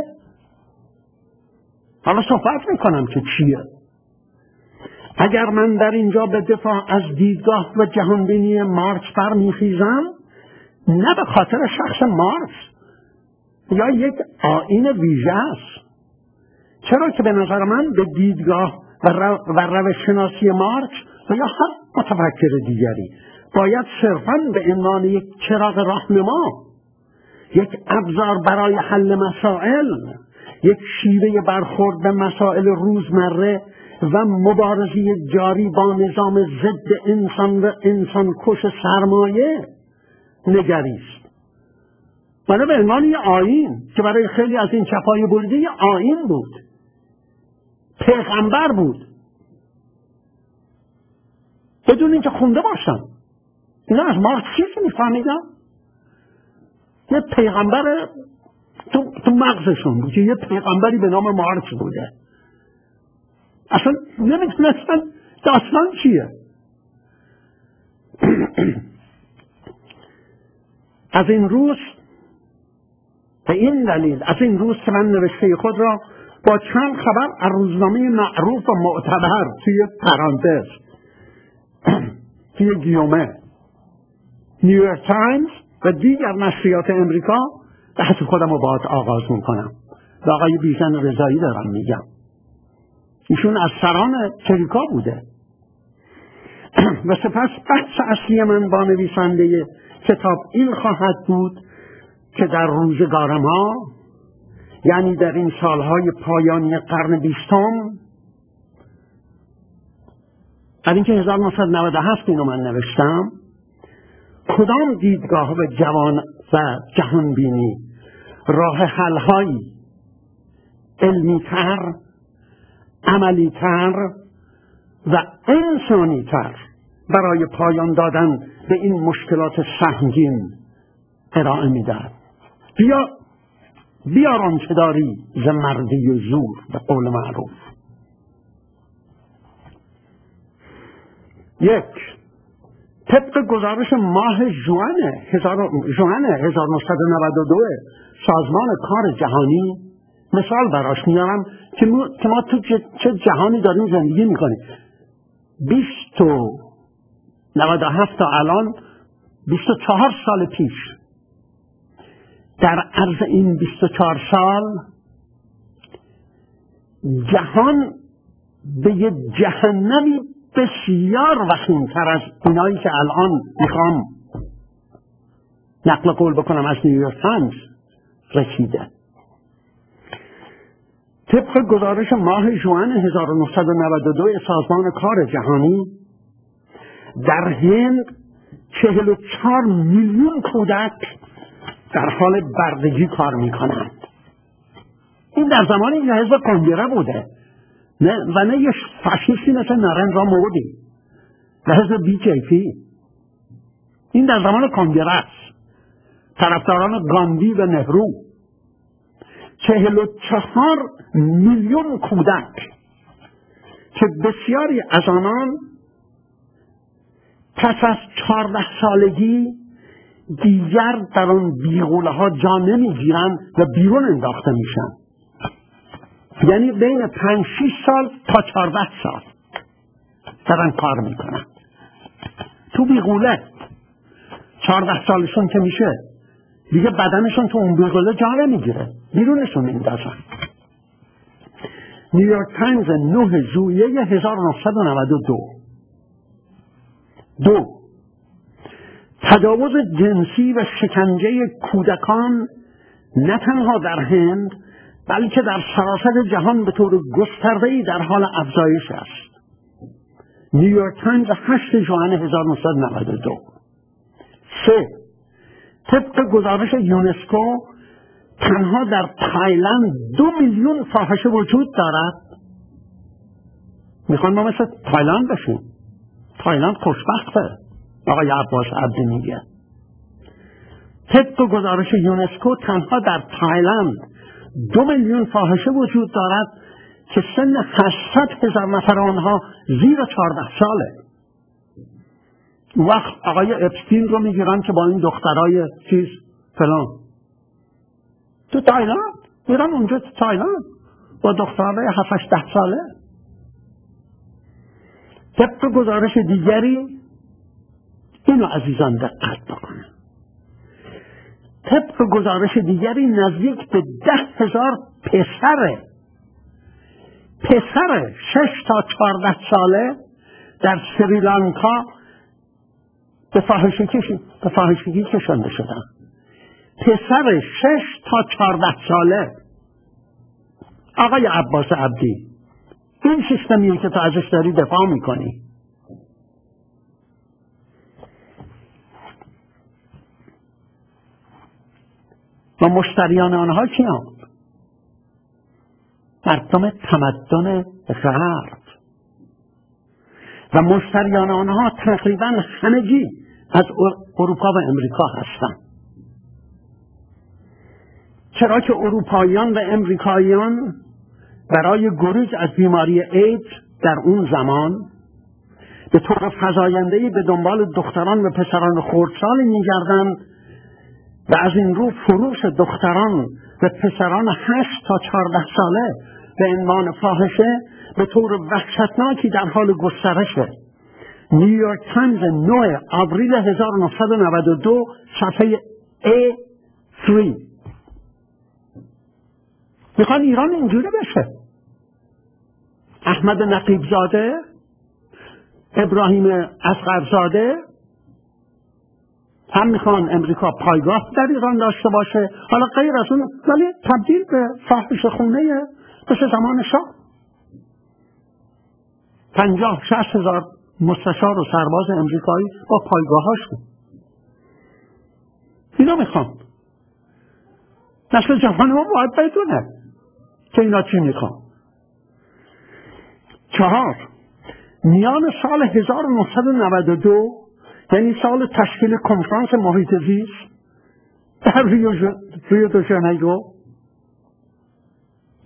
حالا صحبت میکنم که چیه. اگر من در اینجا به دفاع از دیدگاه و جهانبینی مارکس برمیخیزم، نه به خاطر شخص مارکس یا یک آیین ویژه است، چرا که به نظر من به دیدگاه و, رو... و روش شناسی مارکس و یا هر متفکر دیگری باید صرفاً به عنوان یک چراغ راهنما، یک ابزار برای حل مسائل، یک شیوه برخورد به مسائل روزمره و مبارزه جاری با نظام ضد انسان و انسان کش سرمایه نگریست. بنا به عنوان یه آیین که برای خیلی از این چپای بریده یه آیین بود، پیغمبر بود، بدون اینکه خونده باشن. اینا از مارکسیسم میفهمیدن، یه پیغمبر تو, تو مغزشون بود که یه پیغمبری به نام مارکس بوده، اصلا نمیتونستن داستان چیه. از این روز به این دلیل از این روز که من نوشته خود را با چند خبر از روزنامه معروف و معتبر توی پرانتز توی گیومه نیویورک تایمز و دیگر نشریات امریکا بحث خودم رو باید آغاز میکنم. و آقای بیژن رضایی دارم میگم، ایشون از سران چریکا بوده. و سپس بحث اصلی من با نویسنده کتاب این خواهد بود که در روزگار ما، یعنی در این سالهای پایانی قرن بیستم، در اینکه هزار و نهصد و نود و هفت اینو من نوشتم، کدام دیدگاه و جوان و جهانبینی راه حل‌هایی علمی‌تر، عملی‌تر و انسانی‌تر برای پایان دادن به این مشکلات سهمگین ارائه می‌دهد. بیا بیار آنچه داری ز مردی و زور، به قول معروف. یک، طبق گزارش ماه ژوئن ژوئن هزار و نهصد و نود و دو سازمان کار جهانی، مثال براش میارم که ما تو چه جهانی داریم زندگی میکنیم. بیست و نود و هفت تا الان بیست و چهار سال پیش، در عرض این بیست و چهار سال جهان به یه جهنمی بسیار وخیم‌تر از اینایی که الان میخوام نقل قول بکنم از نیویورک تایمز رسیده. طبق گزارش ماه ژوئن هزار و نهصد و نود و دو سازمان کار جهانی، در هند چهل و چهار میلیون کودک در حال بردگی کار میکنند. این در زمانی که حزب کنگره بوده، نه و نه یه فاشیستی مثل نارندرا مودی و حزب بی جی پی. این در زمان کنگره است، طرفداران گاندی و نهرو. چهل و چهار میلیون کودک که بسیاری از آنان پس از چهارده سالگی دیگر در آن بیغوله ها جا نمیگیرند و بیرون انداخته میشن. یعنی بین پنج شیش سال تا چهارده سال دارن کار میکنن تو بیغوله. چهارده سالشون که میشه دیگه بدنشون تو اون بیغوله جا نمیگیره، بیرونشون میندازن. نیویورک تایمز نه ژوئیه هزار و نهصد و نود و دو. دو، تجاوز جنسی و شکنجه کودکان نه تنها در هند بلکه در سراسر جهان به طور گسترده‌ای در حال افزایش است. نیویورک تایمز هشت ژوئن هزار و نهصد و نود و دو. سه، طبق گزارش یونسکو تنها در تایلند دو میلیون فاحشه وجود دارد. میخوان ما مثل تایلند بشیم. تایلند خوشبخته، آقای عباس عبدی میگه. طبق گزارش یونسکو تنها در تایلند دو میلیون فاحشه وجود دارد که سن هشتصد هزار نفر آنها زیر چهارده ساله. وقت آقای اپستین رو میگیرن که با این دخترای چیز فلان تو تایلند میرن اونجا تو تایلند با دخترای هفت ده ساله. طبق گزارش دیگری، اینو عزیزان دقت بکنن، طبق گزارش دیگری نزدیک به ده هزار پسر پسر شش تا چهارده ساله در سریلانکا به فاحشگی به فاحشگی کشانده شدن. پسر شش تا چهارده ساله. آقای عباس عبدی، این سیستمیه که تو ازش داری دفاع میکنی. و مشتریان آنها کیان؟ مردم تمدن غرب. و مشتریان آنها تقریبا همگی از اروپا و امریکا هستند. چرا که اروپاییان و امریکاییان برای گریز از بیماری ایدز در اون زمان به طور فزاینده‌ای به دنبال دختران و پسران خردسال می‌گردند و از این رو فروش دختران و پسران هشت تا چهارده ساله به عنوان فاحشه به طور وحشتناکی در حال گسترشه. نیویورک تایمز نه آوریل هزار و نهصد و نود و دو صفحه ای سه. میخوان ایران اینجوری بشه. احمد نقیبزاده، ابراهیم اصغرزاده هم میخوان امریکا پایگاه در ایران داشته باشه، حالا غیر از اون ولی تبدیل به فاحشه خونه مثل زمان شاه. پنجاه شصت هزار مستشار و سرباز امریکایی با پایگاهاشون. اینا میخوان. نسل جوان ما باید بدونه که اینا چی میخوان. چهار، میان سال هزار و نهصد و نود و دو، یعنی سال تشکیل کنفرانس محیط زیست در ریو دو ژانیرو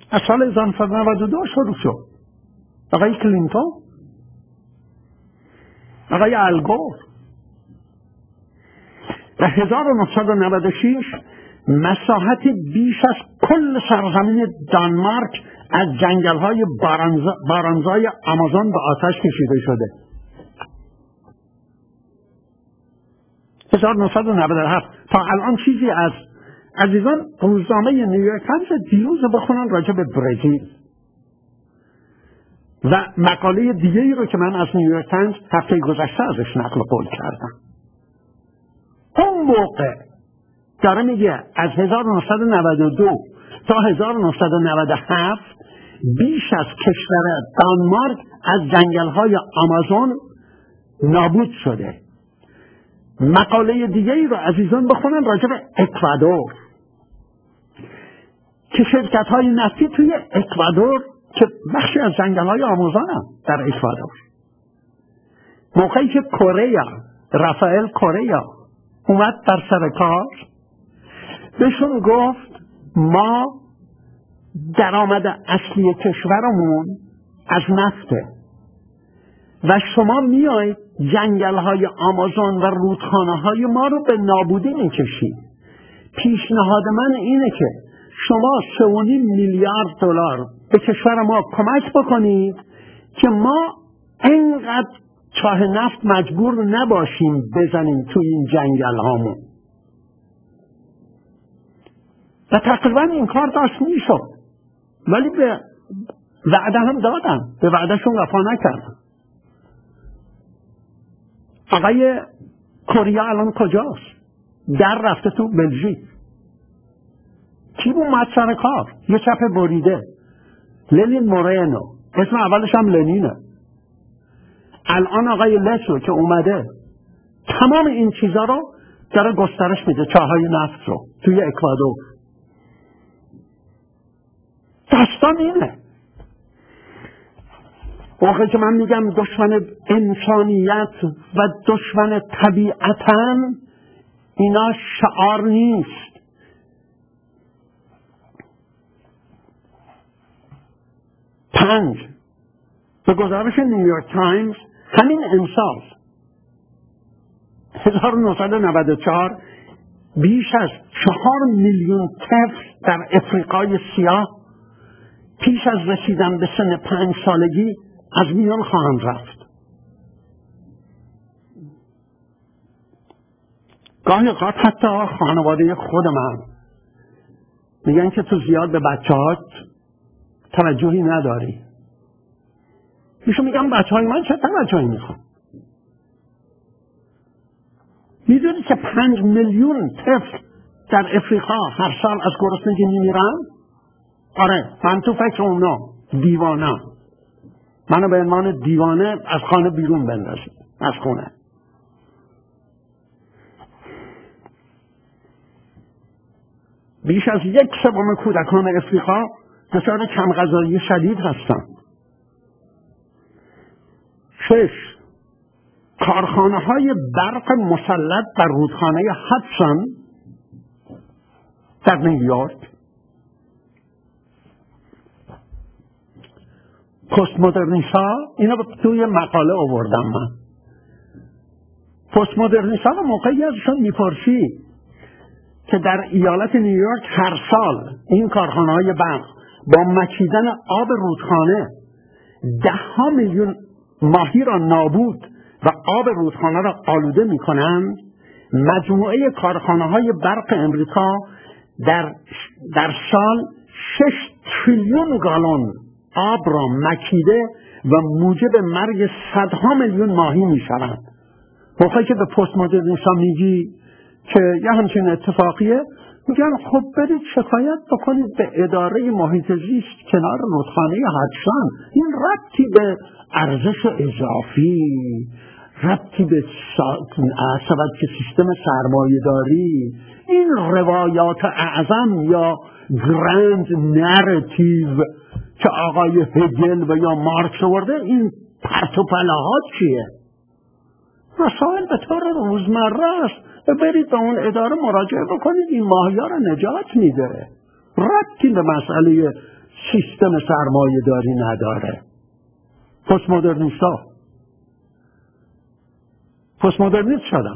از سال هزار و نهصد و نود و دو شروع شد. آقای کلینتون، آقای الگور. در هزار و نهصد و نود و شش مساحت بیش از کل سرزمین دانمارک از جنگل‌های بارانزا، بارانزای آمازون به آتش کشیده شده. هزار و نهصد و نود و هفت تا الان چیزی از عزیزان روزنامه نیویورک تایمز دیروز بخونن راجع به برزیل و مقاله دیگه ای رو که من از نیویورک تایمز هفته گذشته ازش نقل قول کردم. اون موقع داره میگه از هزار و نهصد و نود و دو تا هزار و نهصد و نود و هفت بیش از کشور دانمارک از جنگل‌های آمازون نابود شده. مقاله دیگه ای رو عزیزان بخونن راجع به اکوادور که شرکت‌های نفتی توی اکوادور که بخشی از جنگل‌های آمازون هم در اکوادور، موقعی که کره رافائل کره اومد در سر کار بهشون گفت ما درآمد اصلی کشورمون از نفته و شما میایید جنگل‌های آمازون و رودخانه‌های ما رو به نابودی میکشید. پیشنهاد من اینه که شما سه و نیم میلیارد دلار به کشور ما کمک بکنید که ما اینقدر چاه نفت مجبور نباشیم بزنیم تو این جنگل‌هامون. و تقریبا این کار داشت میشد، ولی به وعده هم دادن، به وعدهشون وفا نکردن. آقای کوریا الان کجاست؟ در رفته تو بلژیک. کی اومد سر کار؟ یه چپ بریده، لنین مورینو، اسم اولش هم لنینه. الان آقای لسو که اومده تمام این چیزا رو داره گسترش میده، چاهای نفت رو توی اکوادور. داستان اینه. واقعا که من میگم دشمن انسانیت و دشمن طبیعتاً اینا شعار نیست. پنج، به گزارش نیویورک تایمز همین امسال هزار و نهصد و نود و چهار بیش از چهار میلیون طفل در افریقای سیاه پیش از رسیدن به سن پنج سالگی از میان خواهند رفت. گاهی اوقات حتی خانواده خود من میگن که تو زیاد به بچه‌هات توجهی نداری. میشون میگم بچه‌های من چه توجهی میخوان؟ میدونی که پنج میلیون طفل در افریقا هر سال از گرسنگی میمیرن؟ آره، من تو فکر اونا دیوانه، منو به عنوان دیوانه از خانه بیرون بندازید، از خونه. بیش از یک سوم کودکان افریقا دچار کم غذایی شدید هستند. شش، کارخانه های برق مسلط در رودخانه هادسون در نیویورک، پست مدرنیستا، اینا توی مقاله آوردم من. پست مدرنیستا رو موقعی ازشون میپرسی که در ایالت نیویورک هر سال این کارخانه های برق با مکیدن آب رودخانه ده ها میلیون ماهی را نابود و آب رودخانه را آلوده می کنند، مجموعه کارخانه های برق امریکا در, در سال شش تریلیون گالون آب را مکیده و موجب مرگ صدها میلیون ماهی می شوند. موقعی که به پست مدرنیستا میگی که یه همچین اتفاقیه، میگن خب برید شکایت بکنید به اداره محیط زیست کنار رودخانه هادسون. این ربطی به ارزش اضافی، ربطی به سبد که سیستم سرمایه داری، این روایات اعظم یا گرند نراتیو که آقای هگل و یا مارکس آورده، این پرت و پلاهات چیه؟ مسائل به طور روزمره است. برید به اون اداره مراجعه بکنید، این ماهی‌ها را نجات میده. ربطی به مسئله سیستم سرمایه داری نداره. پست مدرنیستا پست مدرنیست شدن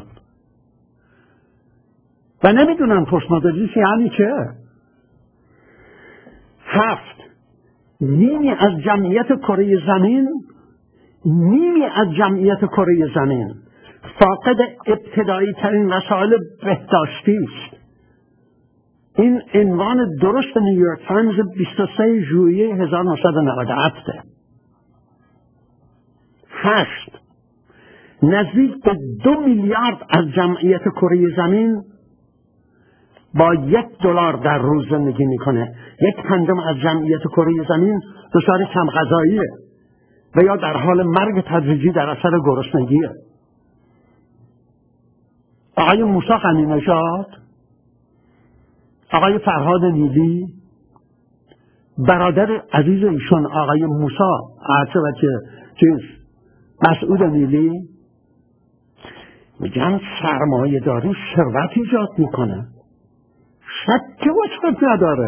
و نمیدونن پست مدرنیست یعنی چه. هفت، نیمی از جمعیت کره زمین نیمی از جمعیت کره زمین فاقد ابتدایی ترین وسایل بهداشتی است. این عنوان درست نیویورک تایمز بیست و سوم ژوئیه هزار و نهصد و نود و هفت. هشت، نزدیک به دو میلیارد از جمعیت کره زمین با یک دلار در روز زندگی میکنه. یک پنجم از جمعیت کره زمین دچار کم غذاییه و یا در حال مرگ تدریجی در اثر گرسنگیه. آقای موسی غنی نژاد، آقای فرهاد نیلی، برادر عزیز ایشون آقای موسی عرصه و که چیز مسعود نیلی، میگن سرمایه داری ثروت ایجاد میکنه. شک وجود نداره.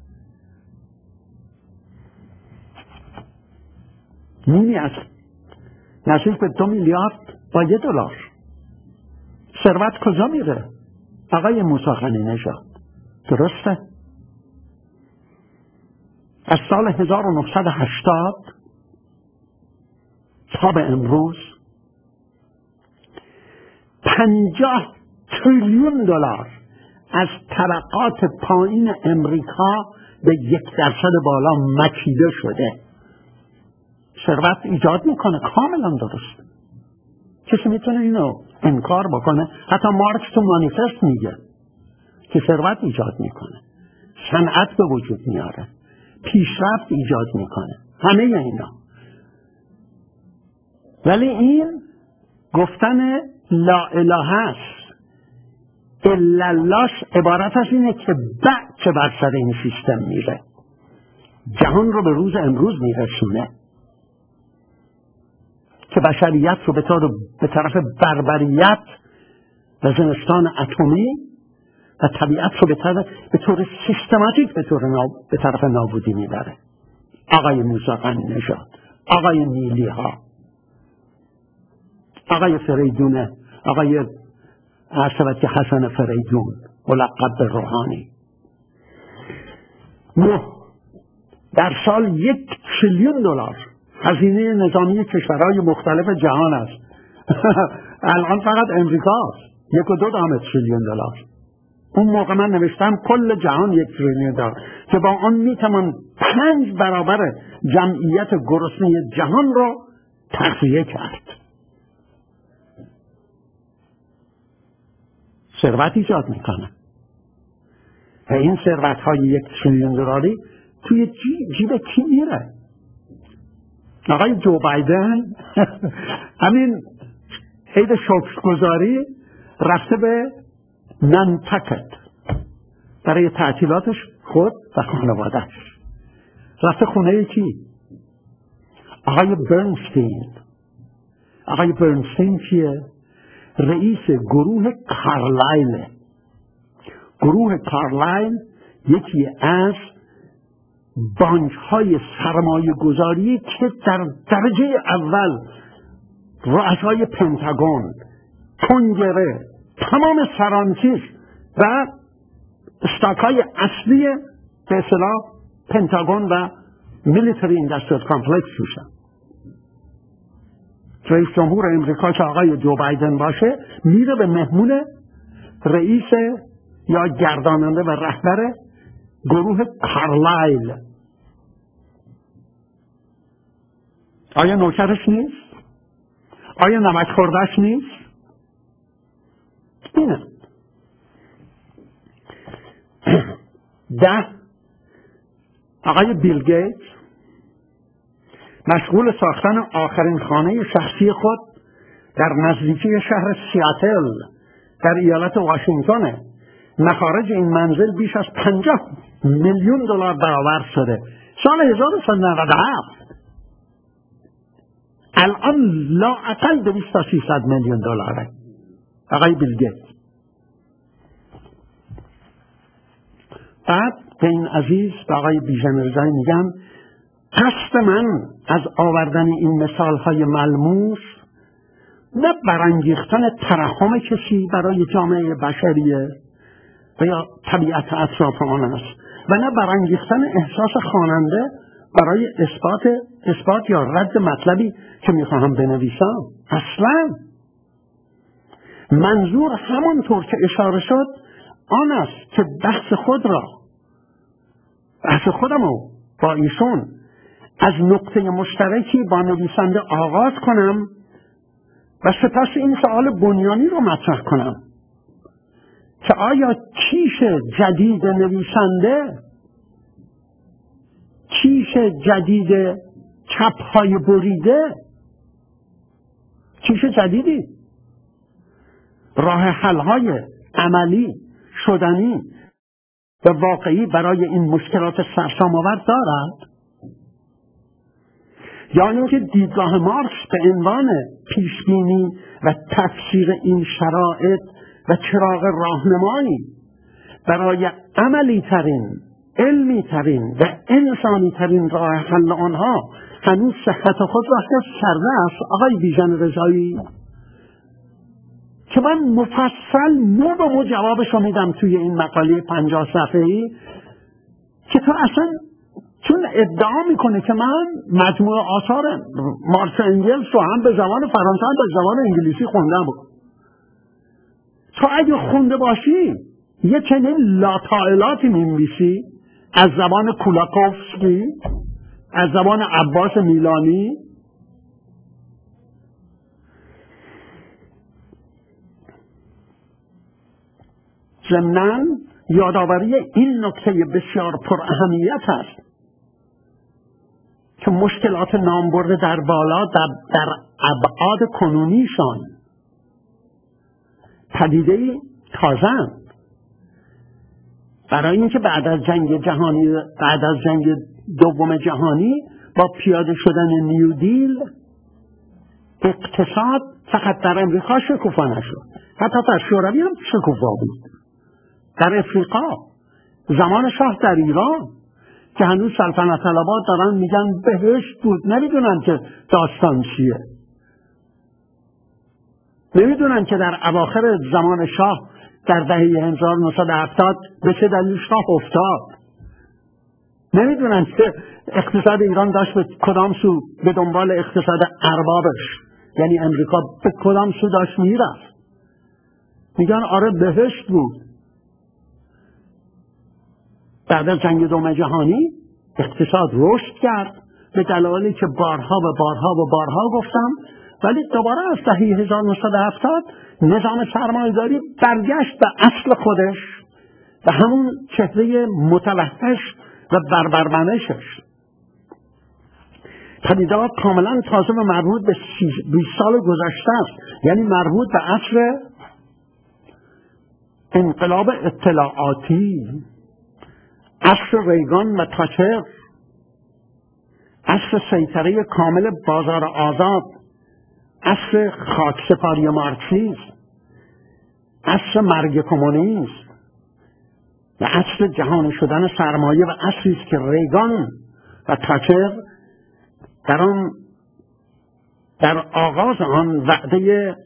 نیمی از نزدیک به دو میلیارد با یه دلار ثروت کجا میره؟ آقای موسی غنی نژاد، درسته؟ از سال هزار و نهصد و هشتاد تا به امروز پنجاه تریلیون دلار از طبقات پایین امریکا به یک درصد بالا مکیده شده. ثروت ایجاد میکنه، کاملا درست. کسی میتونه اینو انکار بکنه؟ حتی مارکس تو مانیفست میگه که ثروت ایجاد میکنه، صنعت به وجود میاره، پیشرفت ایجاد میکنه، همه اینا. ولی این گفتن لا اله است. اللاش عبارت از اینه که بعد که بر سر این سیستم میره جهان رو به روز امروز میرسونه که بشریت رو به طور به طرف بربریت و زمستان اتمی و طبیعت رو به طور, به طور سیستماتیک به, طور ناب... به طرف نابودی میبره. آقای موسی غنی نژاد، آقای نیلی ها، آقای فریدون، آقای عرصبت حسن فریدون ملقب به روحانی. نه، در سال یک تریلیون دلار هزینه نظامی کشورهای مختلف جهان است. الان فقط امریکا است، یک و دو دهم تریلیون دلار. اون موقع من نوشتم کل جهان یک تریلیون دلار که با آن میتوان پنج برابر جمعیت گرسنه جهان رو تغذیه کرد. ثروت ایجاد میکنه و این ثروت های یک تریلیون دلاری توی جیب کی میره؟ آقای جو بایدن همین عید شکرگزاری رفته به نانتاکت برای تعطیلاتش، خود و خانوادهش. رفته خونه کی؟ آقای برنستین. آقای برنستین کیه؟ رئیس گروه کارلایل. گروه کارلایل یکی از بانک های سرمایه گذاری که در درجه اول رؤسای پنتاگون، کنگره، تمام سرانسیز و استاک های اصلی به اصطلاح پنتاگون و میلیتری اندستریال کامپلکس میشن. رئیس جمهور امریکا که آقای جو بایدن باشه میره به مهمون رئیس یا گرداننده و رهبر گروه کارلایل. آیا نوکرش نیست؟ آیا نمک خوردش نیست؟ اینه. ده، آقای بیل گیتس مشغول ساختن آخرین خانه شخصی خود در نزدیکی شهر سیاتل در ایالت واشنگتن. مخارج این منزل بیش از پنجاه میلیون دلار برآورد شده سال هزار و سیصد و نود و هفت. الان لااقل دویست تا سیصد میلیون دلاره. آقای بیل گیتس. بعد به این عزیز به آقای بیژن رضایی میگم قصد من از آوردن این مثالهای ملموس نه برانگیختن ترحم کسی برای جامعه بشریه و یا طبیعت اطراف آن است و نه برانگیختن احساس خواننده برای اثبات اثبات یا رد مطلبی که میخواهم بنویسم. اصلا منظور همانطور که اشاره شد آن است که بحث خود را بحث خودم رو با ایشون از نقطه مشترکی با نویسنده آغاز کنم و سپس این سوال بنیانی رو مطرح کنم که آیا کیش جدید نویسنده، کیش جدید چپ‌های بریده، کیش جدیدی راه حل‌های عملی شدنی و واقعی برای این مشکلات سرسام‌آور دارد، یعنی اینکه دیدگاه مارکس به عنوان پیشبینی و تفسیر این شرایط و چراغ راهنمایی برای عملی ترین، علمی ترین و انسانی ترین راه حل آنها هنوز صحت خود را حفظ کرده است. آقای بیژن رضایی که من مفصل نو به مو جوابشو میدم توی این مقاله پنجاه صفحه‌ای که تو اصلا چون ادعا میکنه که من مجموعه آثار مارکس انگلس رو هم به زبان فرانسه هم به زبان انگلیسی خوندم. تو اگه خونده باشی یه چنین لاطائلاتی می‌نویسی از زبان کولاکوفسکی، از زبان عباس میلانی، ضمناً یادآوری این نکته بسیار پر اهمیت است که مشکلات نامبرده در بالا در, در ابعاد کنونیشان پدیده‌ای تازه‌اند. برای اینکه بعد از جنگ جهانی بعد از جنگ دوم جهانی با پیاده شدن نیو دیل اقتصاد فقط در امریکا شکوفا نشد، حتی در شوروی هم شکوفا بود، در افریقا، زمان شاه در ایران که هنوز سلطنت طلبات دارن میگن بهشت بود، نمیدونن که داستان چیه، نمیدونن که در اواخر زمان شاه در دهه هزار و نهصد و هفتاد به چه دلیل شاه افتاد، نمیدونن که اقتصاد ایران داشت به کدام سو به دنبال اقتصاد اربابش یعنی امریکا به کدام سو داشت میرفت. میگن آره بهشت بود. بعد از جنگ دوم جهانی اقتصاد رشد کرد به دلایلی که بارها و بارها و بارها گفتم، ولی دوباره از دهه هزار و نهصد و هفتاد نظام سرمایه‌داری برگشت به اصل خودش و همون چهره متوحش و بربرمنشش. پدیده‌ها کاملا تازه و مربوط به بیست سال گذشته است، یعنی مربوط به عصر انقلاب اطلاعاتی، عصر ریگان و تاچر، عصر سیطره کامل بازار آزاد، عصر خاکسپاری مارکسیسم، عصر مرگ کمونیسم و عصر جهانی شدن سرمایه و عصری است که ریگان و تاچر در آن در آغاز آن وعده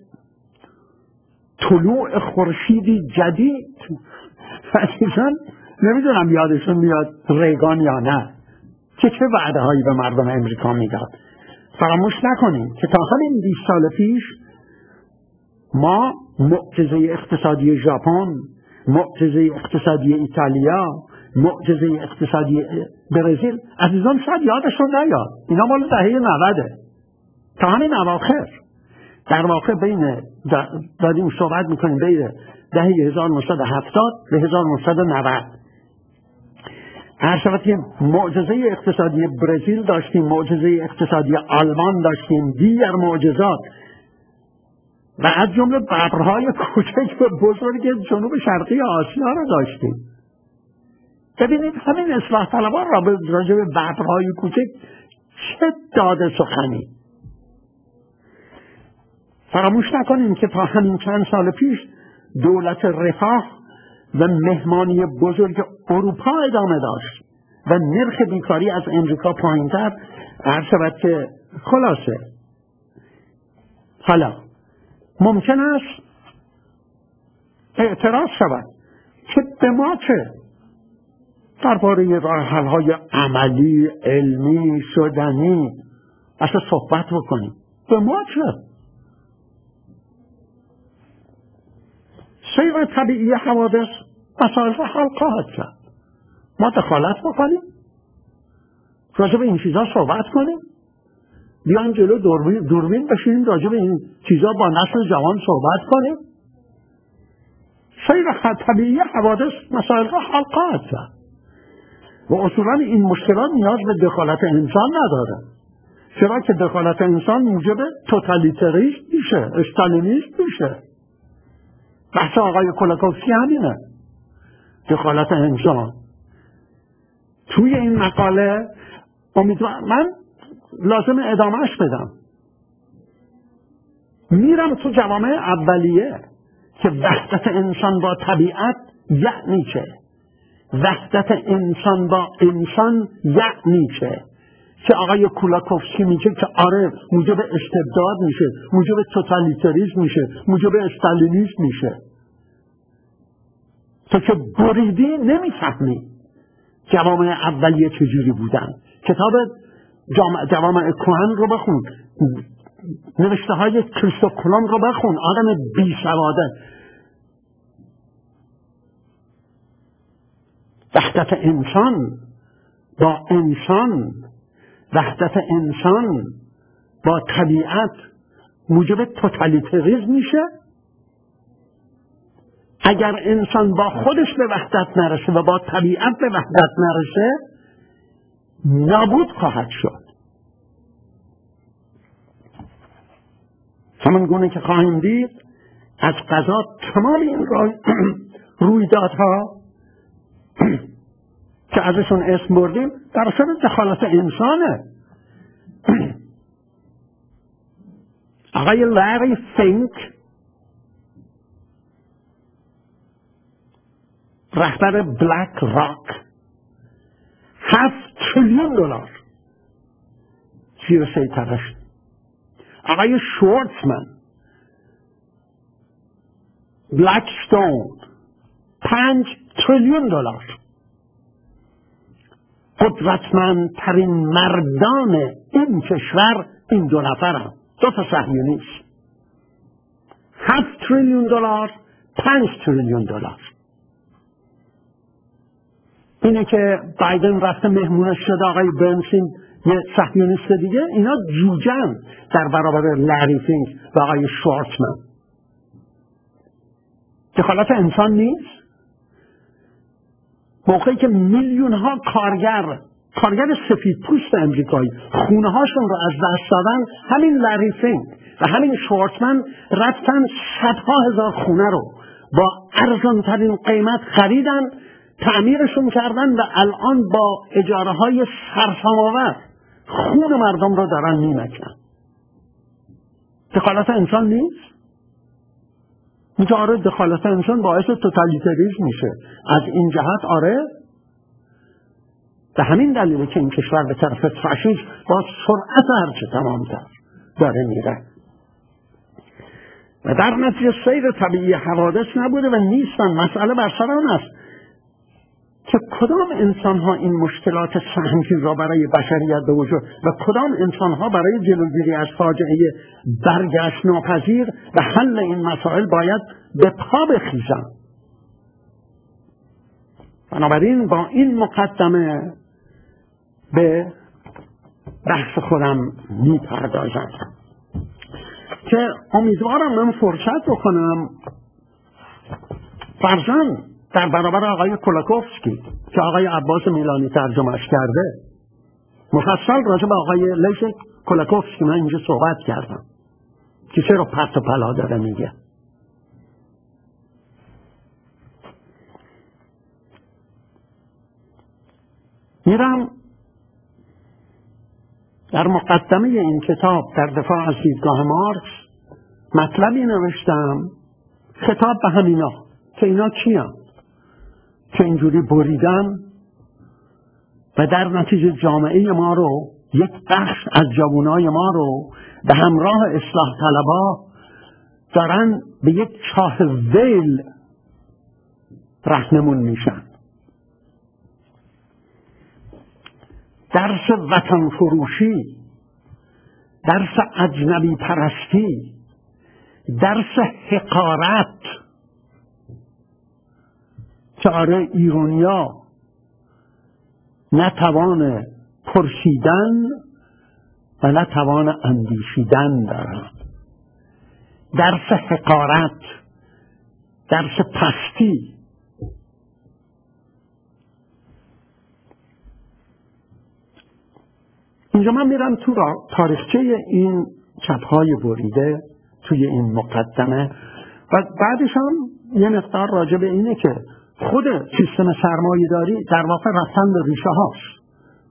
طلوع خورشیدی جدید عزیزان نمیدونم یادشون میاد ریگان یا نه که چه وعده هایی به مردم امریکا میداد. فراموش نکنیم که تا همین بیست سال پیش ما معجزه اقتصادی ژاپن، معجزه اقتصادی ایتالیا، معجزه اقتصادی برزیل، عزیزان شاید یادشون نیاد، اینا مال دهه نود تا همین اواخر. در واقع بین داریم صحبت میکنیم بین دهه هزار و نهصد و هفتاد به هزار و نهصد و نود. هر شود که معجزه اقتصادی برزیل داشتیم، معجزه اقتصادی آلمان داشتیم، دیگر معجزات و از جمله ببرهای کوچک و بزرگ جنوب شرقی آسیا را داشتیم. ببینید همین اصلاح طلبان را به راجع به ببرهای کوچک چه داده سخنی. فراموش نکنیم که تا همین چند سال پیش دولت رفاه و مهمانی بزرگ اروپا ادامه داشت و نرخ بیکاری از امریکا پایین‌تر، عرض شود که خلاصه حالا ممکن است اعتراض شود که به ما چه درباره راه حل‌های عملی، علمی، شدنی اصلا صحبت بکنیم، به ما چه؟ سیر طبیعی حوادث مسائل را حل خواهد کرد. ما دخالت بکنیم، راجع به این چیزا صحبت کنیم، بیان جلو دوربین دوربین بشینیم راجع به این چیزا با نسل جوان صحبت کنیم. سیر طبیعی حوادث مسائل را حل خواهد کرد و اصولا این مشکلات نیاز به دخالت انسان نداره، چرا که دخالت انسان موجب توتالیتریسم میشه، استالینیسم میشه. بحث آقای کولکوفسکی همینه، دخالت انسان. توی این مقاله امیدوارم من لازم ادامهش بدم، میرم تو جوامع اولیه که وحدت انسان با طبیعت یعنی چه، وحدت انسان با انسان یعنی چه، که آقای کولاکوفسکی میگه که آره موجب استبداد میشه، موجب توتالیتریسم میشه، موجب استالینیسم میشه. تو که بریدی نمیفهمی جوامع اولیه چجوری بودن. کتاب جوامع کهن رو بخون، نوشته های کریستوف کلم رو بخون، آدم بی سواده. وحدت انسان با انسان، وحدت انسان با طبیعت موجب توتالیتریسم میشه. اگر انسان با خودش به وحدت نرسه و با طبیعت به وحدت نرسه نابود خواهد شد. همان گونه که خواهیم دید از قضا تمام این رویدادها که ازشون اسم بردیم در اثر دخالت انسانه. آقای لری فینک رهبر بلک راک هفت تریلیون دلار زیر سیطرش. آقای شورتزمن بلکستون پنج تریلیون دلار. قدرتمندترین مردان این کشور این دو نفرن، دو تا صهیونیست. هفت تریلیون دلار، پنج تریلیون دلار. اینه که بایدن رفته مهمونش شده، آقای برنسین یه صهیونیست دیگه، اینا جوجن در برابر لری فینک و آقای شورتزمن. دخالت انسان نیست. موقعی که میلیون ها کارگر کارگر سفید پوست امریکایی خونه هاشون رو از دست دادن، همین لری فینک و همین شورتزمن رفتن صدها هزار خونه رو با ارزان ترین قیمت خریدن، تعمیرشون کردن و الان با اجاره های سرسام‌آور خون مردم رو دارن میمکن. دخالت انسان نیست؟ میگه آره دخالت انسان باعث توتالیتریسم میشه. از این جهت آره، به همین دلیله که این کشور به طرف فاشیسم با سرعت هرچه تمامتر داره میره. و در نتیجه سیر طبیعی حوادث نبوده و نیستن. مسئله بر سر آن است که کدام انسان ها این مشکلات سهمگین را برای بشریت به وجود و کدام انسان ها برای جلوگیری از فاجعه برگشت ناپذیر و حل این مسائل باید به پا بخیزن. بنابراین با این مقدمه به بحث خودم میپردازم که امیدوارم من فرصت بکنم فرزن در برابر آقای کولاکوفسکی که آقای عباس میلانی ترجمهش کرده، مفصل راجع به آقای لیس کولاکوفسکی من اینجا صحبت کردم که چرا پرت و پلا داره میگه. میرم در مقدمه این کتاب در دفاع از دیدگاه مارکس مطلبی نوشتم خطاب به همینا که اینا کیان؟ که اینجوری بریدن و در نتیجه جامعه ما رو، یک بخش از جوانای ما رو به همراه اصلاح طلبا دارن به یک چاه ویل رهنمون میشن. درس وطن فروشی، درس اجنبی پرستی، درس حقارت که آره ایرانیا نه توان پرسیدن و نه توان اندیشیدن دارند. درس حقارت، درس پستی. اینجا من میرم تو تاریخچه این چپ‌های بریده توی این مقدمه و بعدش هم یه مقدار راجع به اینه که خود سیستم سرمایه‌داری در واقع رفتن به ریشه هاست.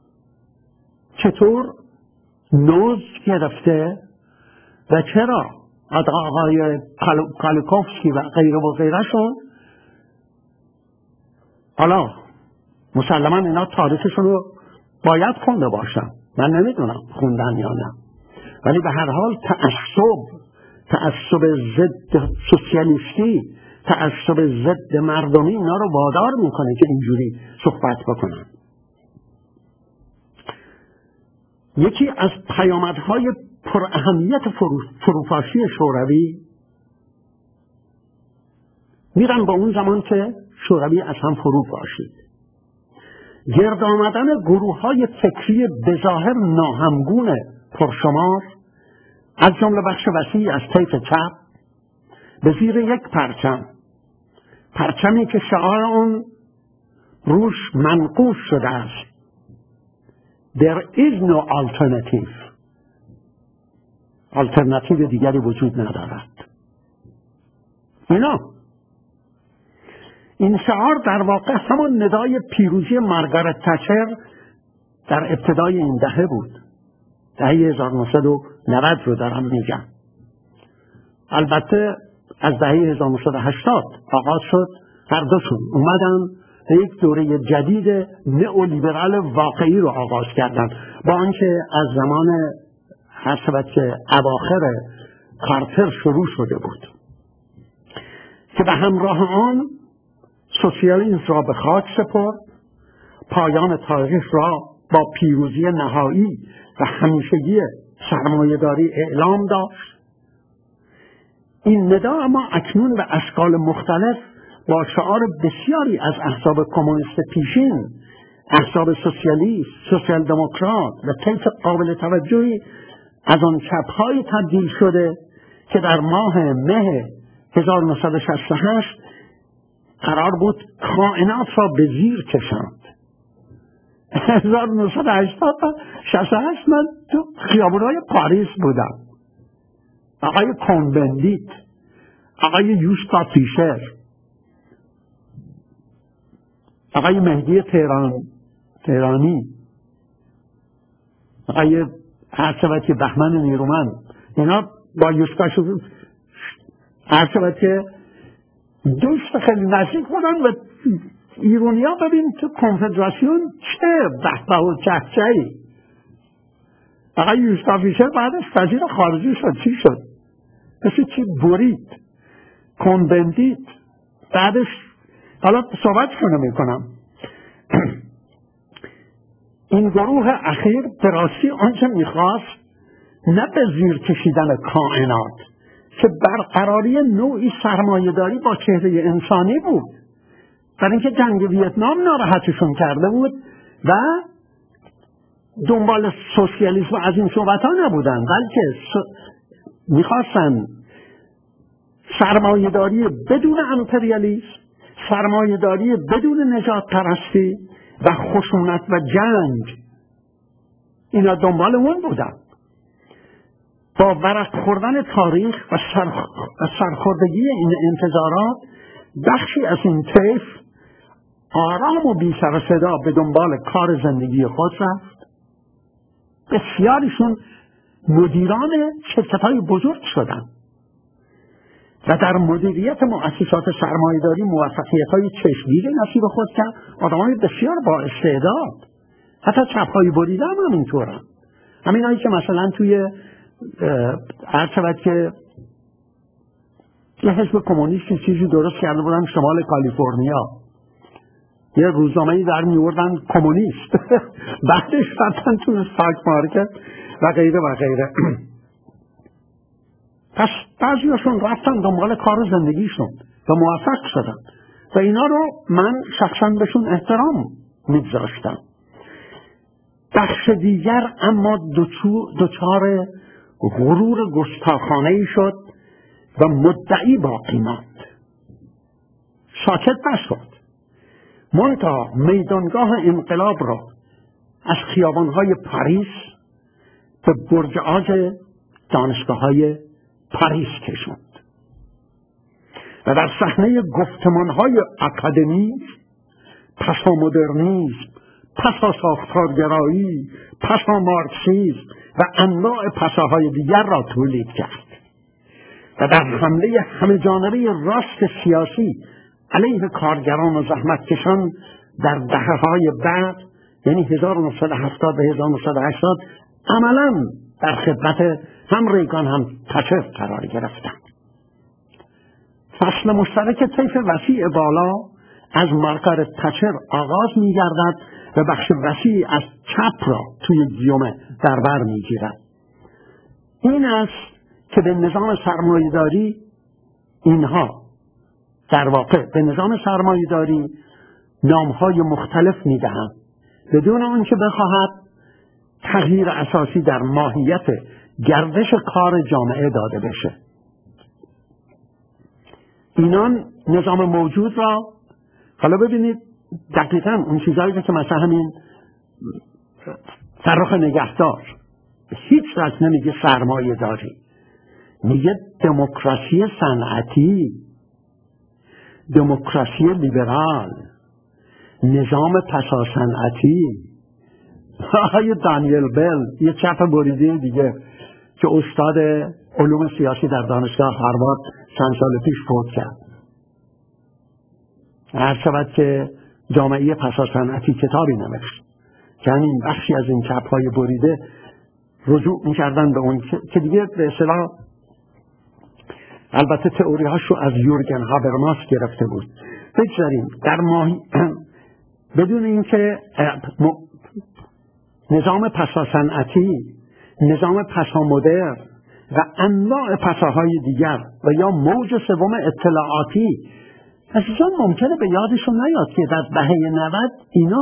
چطور نوز گرفته و چرا آقای کالیکوفسکی و غیره و غیرشون، حالا مسلما اینا تاریخشون رو باید خونده باشن، من نمیدونم خوندن یا نه، ولی به هر حال تعصب تعصب ضد سوسیالیستی، تعصب ضد مردمی اینا رو وادار میکنه که اینجوری صحبت بکنن. یکی از پیامدهای پر اهمیت فروپاشی شوروی، میرن با اون زمان که شوروی از هم فرو پاشید، گرد آمدن گروه های فکری بظاهر ناهمگون پرشمار از جمله بخش وسیعی از طیف چپ به زیر یک پرچم، پرچمی که شعار اون روش منقوش شده است: There is no alternative. آلترناتیو دیگری وجود ندارد. اینا این شعار در واقع همون ندای پیروزی مارگارت تچر در ابتدای این دهه بود. دهه هزار و نهصد و نود رو دارم میگم. البته از دهه هزار و نهصد و هشتاد آغاز شد، هر دوشون اومدن به یک دوره جدید نئولیبرال واقعی رو آغاز کردن، با آنکه از زمان هر شود که اواخر کارتر شروع شده بود که به همراه آن سوسیالیسم را به خاک سپرد، پایان تاریخ را با پیروزی نهایی و همیشگی سرمایه‌داری اعلام داشت. این ندا اما اکنون به اشکال مختلف با شعار بسیاری از احزاب کمونیست پیشین، احزاب سوسیالیست، سوسیال دموکرات و طیف قابل توجهی از آن چپ‌های تبدیل شده که در ماه مه هزار و نهصد و شصت و هشت قرار بود کائنات را به زیر کشند. هزار و نهصد و هشتاد و شصت و هشت من تو خیابون‌های پاریس بودم. آقای کونبندیت، آقای یوستا فیشر، آقای مهدی تهران تهرانی، آقای هرشبتی بهمن نیرومند، اینا با یوستا شد هرشبت که دوست خیلی نزدیک بودن و ایرونی ها ببین تو کنفدراسیون چه بحبه و چهچهی. آقای یوستا فیشر بعدش وزیر خارجی شد، چی شد؟ مثل چی برید. کونبندیت بعدش، حالا صحبت کنم میکنم این گروه اخیر به راستی آنچه میخواست نه به زیر کشیدن کائنات که برقراری نوعی سرمایه‌داری با چهره انسانی بود، برای اینکه جنگ ویتنام ناراحتشون کرده بود و دنبال سوسیالیسم از این صحبت ها نبودن، بلکه میخواستن سرمایه‌داری بدون امپریالیسم، سرمایه‌داری بدون نجات پرستی و خشونت و جنگ. اینا دنبال اون بودن. با ورق خوردن تاریخ و سرخوردگی این انتظارات، بخشی از این طیف آرام و بی سر و صدا به دنبال کار زندگی خود رفت. بسیاریشون مدیران شرکت‌های بزرگ شدن و در مدیریت مؤسسات سرمایه‌داری موفقیت‌های چشمگیری نصیب خود کرد. آدمای بسیار با استعداد، حتی چپ‌های بریده هم همینطورن. همینایی که مثلا توی هر شود که یه حزب کمونیستی چیزی درست کرده بودن شمال کالیفرنیا، یه روزنامه‌ای در میوردن کمونیست بعدش رفتن تو استاک مارکت و غیره و غیره. پس بعضیاشون رفتن دنبال کار و زندگیشون و موفق شدن و اینا رو من شخصا بهشون احترام میگذاشتم. بخش دیگر اما دچار غرور گستاخانه‌ای شد و مدعی باقی ماند، ساکت نشد. منتها میدانگاه انقلاب را از خیابان‌های پاریس به برج عاج دانشگاه‌های پاریس کشوند و در صحنه گفتمان‌های اکادمیک پسا مدرنیسم، پسا ساختارگرایی، پسا مارکسیسم و انواع پساهای دیگر را تولید کرد و در حمله همه جانبه راست سیاسی علیه کارگران و زحمتکشان در دهه‌های بعد، یعنی هزار و نهصد و هفتاد به هزار و نهصد و هشتاد، عملاً در خدمت هم ریگان هم تچر قرار گرفتند. فصل مشترک طیف وسیع بالا از مارگارت تچر آغاز می‌گردد و بخش وسیعی از چپ را توی گیومه در بر می‌گیرد. این است که به نظام سرمایه‌داری اینها در واقع به نظام سرمایه‌داری نام‌های مختلف می‌دهند بدون آنکه بخواهد تغییر اساسی در ماهیت گردش کار جامعه داده بشه. اینان نظام موجود را، حالا ببینید دقیقاً اون چیزایی که مثلا همین فرخ نگهدار هیچ وقت نمیگه سرمایه داری، میگه دموکراسی صنعتی، دموکراسی لیبرال، نظام پسا صنعتی. آقای دانیل بل، یه چپ بریده دیگه که استاد علوم سیاسی در دانشگاه هاروارد چند سال پیش فوت کرد، هر شود که جامعه پسا صنعتی کتابی نوشت که همین بخشی از این چپ‌های بریده رجوع می‌کردن به اون که دیگه به اصطلاح البته تئوری‌هاش رو از یورگن هابرماس گرفته بود. بگذاریم در ماهی بدون اینکه نظام پسا صنعتی، نظام پسا مدرن و انواع پساهای دیگر و یا موج سوم اطلاعاتی عزیزان ممکنه به یادشون نیاد که در دهه نود اینا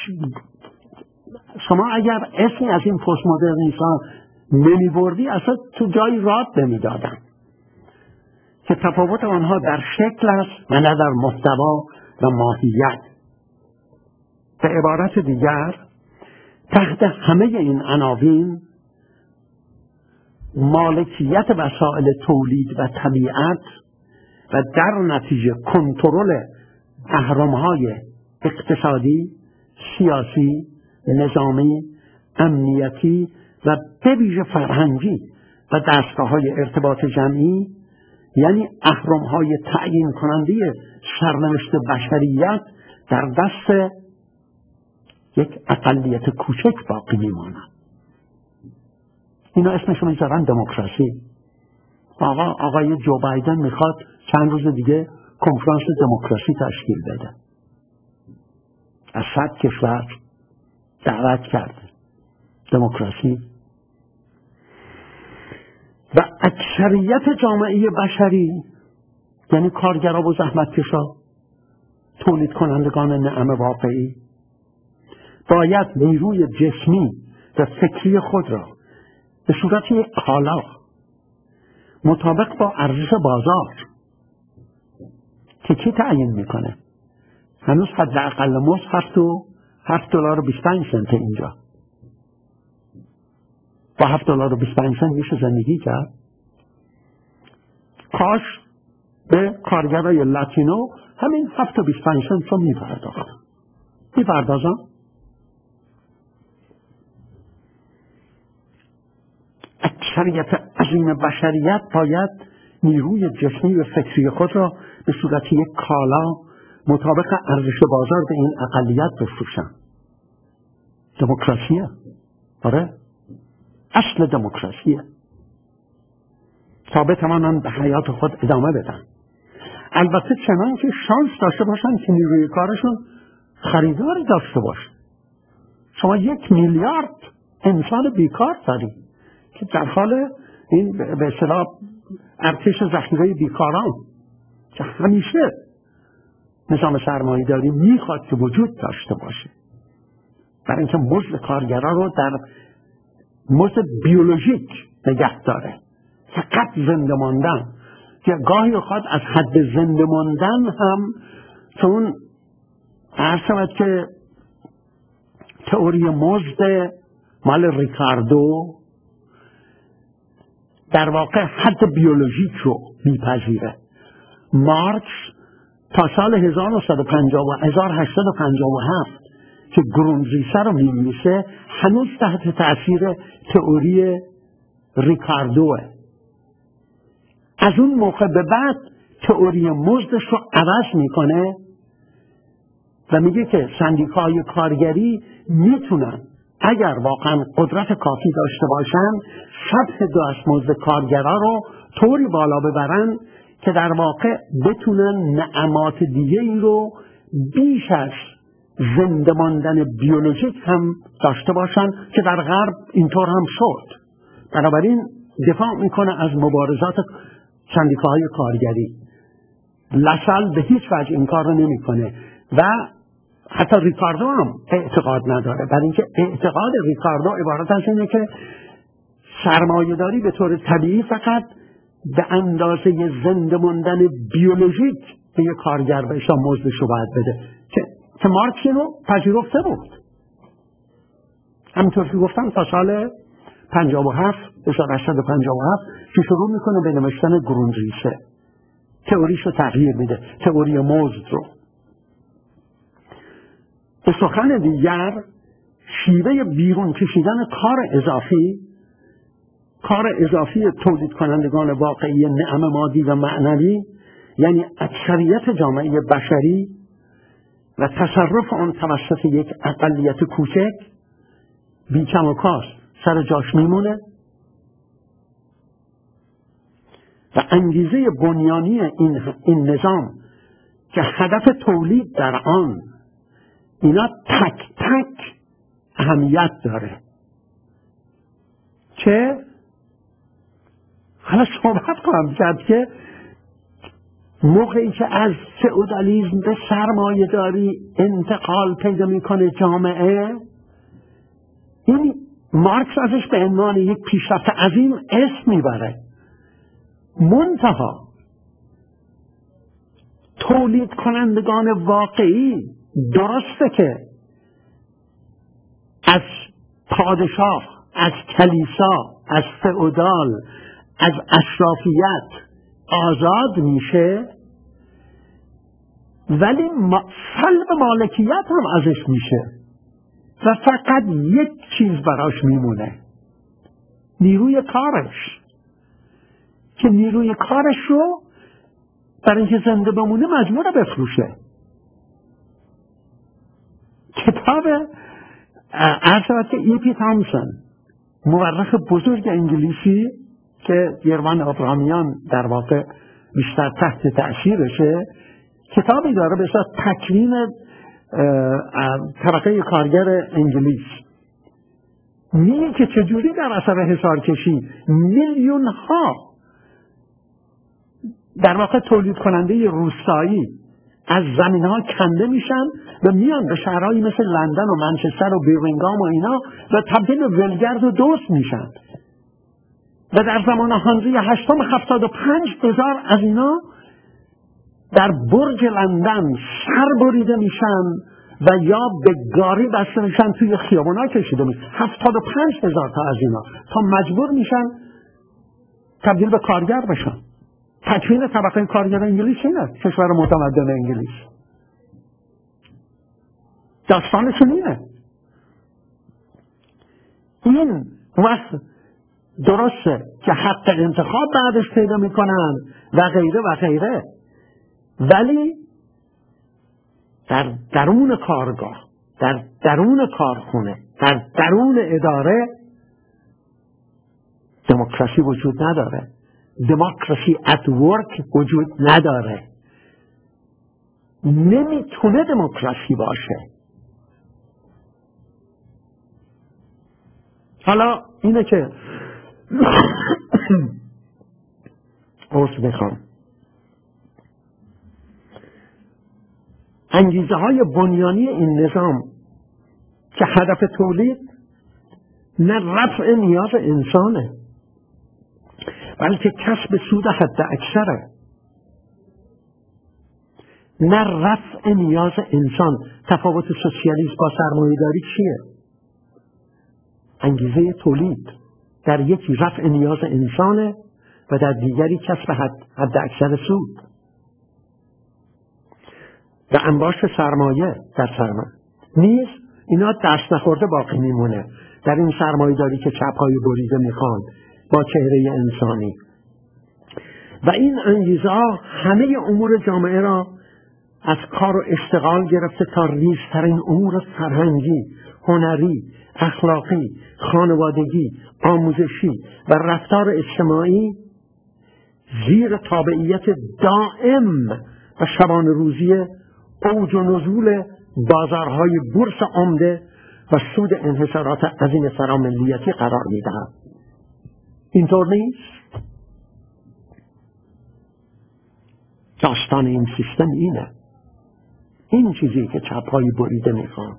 شما اگر اسمی از این پست مدرنیسم نمی بردی اصلا تو جایی راد نمی دادن که تفاوت آنها در شکل است و نه در محتوا و ماهیت. به عبارت دیگر تحت همه این عناوین مالکیت وسایل تولید و طبیعت و در نتیجه کنترل اهرم‌های اقتصادی، سیاسی، نظامی، امنیتی و به ویژه فرهنگی و دستگاه‌های ارتباط جمعی، یعنی اهرم‌های تعیین کننده سرنوشت بشریت در دست یک اقلیت کوچک باقی میماند. اینا اسمشو میذارن دموکراسی. آقا آقای جو بایدن میخواد چند روز دیگه کنفرانس دموکراسی تشکیل بده. از صد کشور دعوت کرده. دموکراسی و اکثریت جامعه بشری، یعنی کارگرا و زحمتکشا، تولید کنندگان نعم واقعی، باید نیروی جسمی و فکری خود را به صورت یک کالا مطابق با ارزش بازار که کی تعیین میکنه؟ هنوز حداقل مزد هفت و هفت دلار و بیست و پنج سنت اینجا. با هفت دلار و بیست و پنج سنت میشه زندگی کرد؟ کاش به کارگرای لاتینو همین هفت و بیست و پنج سنت رو میپرداخت. میپردازن؟ اکثریت عظیم بشریت باید نیروی جسمی و فکری خود را به صورت یک کالا مطابق ارزش بازار به این اقلیت بفروشن. دموکراسیه. آره، اصل دموکراسیه. تا بتوانند به حیات خود ادامه بدن. البته چنان که شانس داشته باشن که نیروی کارشون خریداری داشته باشه. شما یک میلیارد انسان بیکار داری که در حال این به اصطلاح ارتش ذخیره بیکاران که همیشه نظام سرمایه‌داری میخواد که وجود داشته باشه، برای اینکه مزد کارگرا رو در مزد بیولوژیک نگه داره، فقط زنده ماندن که گاهی اوقات از حد زنده ماندن هم، چون عرض شود که تئوری مزد مال ریکاردو در واقع حد بیولوژیک رو میپذیره. مارکس تا سال هزار و هشتصد و پنجاه و هفت که گرونزیسه رو می‌نویسه هنوز تحت تأثیر تئوری ریکاردوه. از اون موقع به بعد تئوری مزدش رو عوض میکنه و میگه که سندیکاهای کارگری میتونن اگر واقعا قدرت کافی داشته باشن سطح دستمزد کارگرا رو طوری بالا ببرن که در واقع بتونن نعمات دیگه ای رو بیش از زنده ماندن بیولوژیک هم داشته باشن که در غرب اینطور هم شد. بنابراین دفاع میکنه از مبارزات سندیکاهای کارگری. لاسال به هیچ وجه این کار رو نمیکنه و حتی ریکاردو هم اعتقاد نداره، برای اینکه اعتقاد ریکاردو عبارت از اینه که سرمایه‌داری به طور طبیعی فقط به اندازه زنده ماندن بیولوژیک به یک کارگر بهش مزدش رو باید بده که که مارکس اینو پذیرفته بود. همینطور که گفتم تا سال پنجاه و هفت هزار و هشتصد و پنجاه و هفت که شروع میکنه به نوشتن گرونریشه، تئوریش رو تغییر میده، تئوری مزد رو. به سخن دیگر شیوه بیرون کشیدن کار اضافی، کار اضافی تولید کنندگان واقعی نعم مادی و معنوی، یعنی اکثریت جامعه بشری و تصرف آن توسط یک اقلیت کوچک بیکم و کاست سر جاش میمونه و انگیزه بنیانی این, این نظام که هدف تولید در آن اینا تک تک اهمیت داره. که حالا صحبت کنم کرد که موقعی که از فئودالیسم به سرمایه داری انتقال پیدا میکنه جامعه، این مارکس ازش به عنوان یک پیشرفت عظیم اسم میبره. منتها تولید کنندگان واقعی درسته که از پادشاه، از کلیسا، از فئودال، از اشرافیت آزاد میشه، ولی سلب مالکیت هم ازش میشه و فقط یک چیز براش میمونه، نیروی کارش، که نیروی کارش رو برای اینکه زنده بمونه مجبوره بفروشه. کتاب عرض شود که ای پی تامسون، مورخ بزرگ انگلیسی که یروان آبرامیان در واقع بیشتر تحت تأثیرشه، کتابی داره به اسم تکوین طبقه کارگر انگلیس. میگه که چجوری در اثر حصارکشی میلیون ها در واقع تولید کننده روستایی از زمین ها کنده میشن و میان به شهرهایی مثل لندن و منچستر و بیرمینگام و اینا و تبدیل به ولگرد و دوست میشن و در زمان هنری هشتم هفتاد و پنج هزار از اینا در برج لندن سر بریده میشن و یا به گاری بسته میشن، توی خیابونا کشیده میشن. هفتاد و پنج هزار تا از اینا تا مجبور میشن تبدیل به کارگر بشن. تکوین طبقه کارگر انگلیس اینه، کشور متمدن انگلیس. داستانشون اینه. این وقت درسته که حق انتخاب بعدش پیدا میکنن و غیره و غیره، ولی در درون کارگاه، در درون کارخونه، در درون اداره دموکراسی وجود نداره. دموکراسی ات ورک وجود نداره. نمیتونه دموکراسی باشه. حالا اینه که عرض میخوام انگیزه های بنیانی این نظام که هدف تولید نه رفع نیاز انسانه، بلکه کسب سود حد اکثره. نه رفع نیاز انسان. تفاوت سوسیالیسم با سرمایه‌داری چیه؟ انگیزه تولید در یکی رفع نیاز انسانه و در دیگری کسب حد, حد اکثر سود و انباش سرمایه در سرمایه نیز اینا دست نخورده باقی میمونه در این سرمایه‌داری که چپ‌های بریده میخوان با چهره انسانی. و این انگیزه ها همه امور جامعه را از کار و اشتغال گرفته تا ریزترین امور فرهنگی، هنری، اخلاقی، خانوادگی، آموزشی و رفتار اجتماعی زیر تابعیت دائم و شبانه روزی اوج و نزول بازارهای بورس عمده و سود انحصارات عظیم فراملیتی قرار می‌دهد. اینطور نیست؟ داستان این سیستم اینه. این چیزی که چپ‌های بریده میخوان.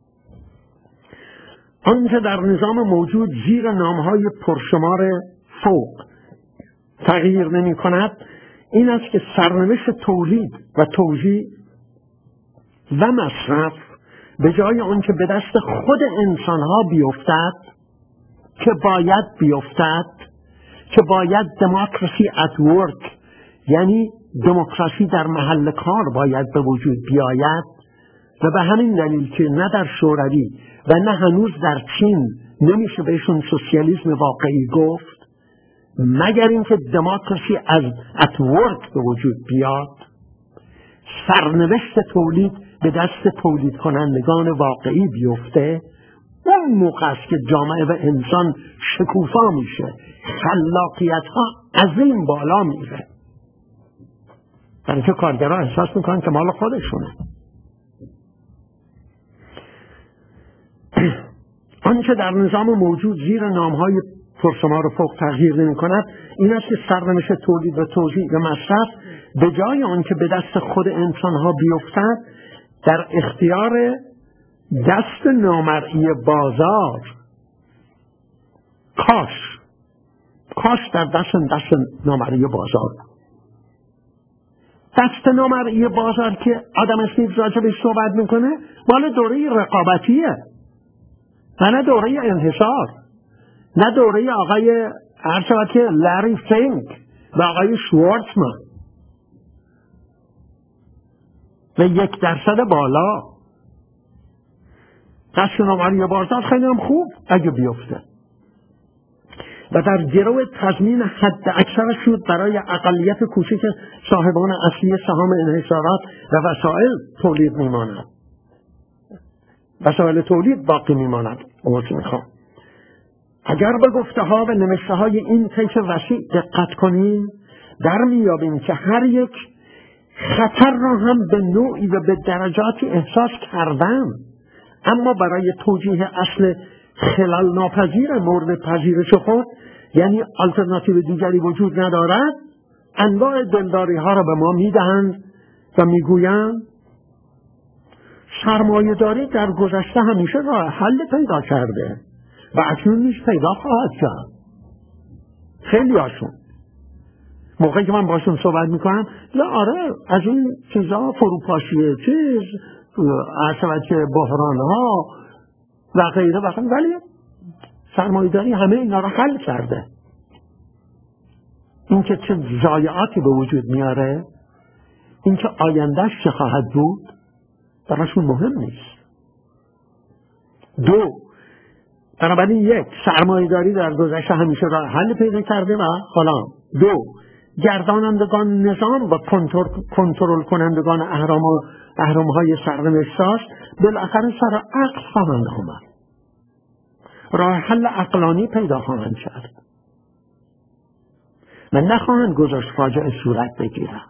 آنچه در نظام موجود زیر نامهای پرشمار فوق تغییر نمی کند این است که سرنوشت تولید و توزیع و مصرف به جای آنکه به دست خود انسانها بیفتد که باید بیفتد که باید دموکراسی ات ورک، یعنی دموکراسی در محل کار باید به وجود بیاید و به همین دلیل که نه در شوروی و نه هنوز در چین نمیشه بهشون سوسیالیسم واقعی گفت مگر اینکه دموکراسی از ات ورک به وجود بیاد، سرنوشت تولید به دست تولید کنندگان واقعی بیفته، اون موقع است که جامعه و انسان شکوفا میشه، خلاقیت ها از این بالا میره، برای که کارگرها احساس میکنن که مال خودشونه. آنچه در نظام موجود زیر نامهای پرشمار فوق تغییر نمی کند این است که سرنوشت تولید و توزیع و مصرف به جای آنکه به دست خود انسانها بیفتد در اختیار دست نامرئی بازار، کاش کاش در دست دست نامرئی بازار دست نامرئی بازار که آدم اسمیت راجبش صحبت میکنه مال دوره رقابتیه و نه دوره انحصار، نه دوره آقای هر شود که لری فینک و آقای شوارتزمان و یک درصد بالا. دست نامرئی بازار خیلی هم خوب اگه بیفته و در گرو تضمین حد اکثر سود برای اقلیت کوچک صاحبان اصلی سهام انحصارات و وسایل تولید میماند، وسایل تولید باقی میماند. عرض میخوام اگر به گفته ها و نوشته های این طیف وسیع دقت کنیم در میابیم که هر یک خطر را هم به نوعی و به درجاتی احساس کردن، اما برای توجیه اصل خلال ناپذیر مورد پذیرش خود، یعنی آلترناتیو دیگری وجود ندارد، انواع دلداری ها را به ما میدهند و میگویند سرمایه داری در گذشته همیشه راه حل پیدا کرده و اکنون نیز پیدا خواهد کرد. خیلی هاشون موقعی که من باشون صحبت میکنم یا آره از این چیزها فروپاشی چیز عرصبت که بحران ها و غیره و غیره، ولی سرمایه داری همه اینا را حل کرده. این که چه ضایعاتی به وجود میاره، این که آیندهش چه خواهد بود براشون مهم نیست. دو، بنابراین یک، سرمایه‌داری در گذشته همیشه راه حل پیدا کرده و حالا. دو، گردانندگان نظام و کنترل کنندگان اهرام و اهرام‌های سرنوشت‌ساز بالاخره سر عقل خواهند آمد، راه حل عقلانی پیدا خواهند کرد و نخواهند گذاشت فاجعه صورت بگیرد.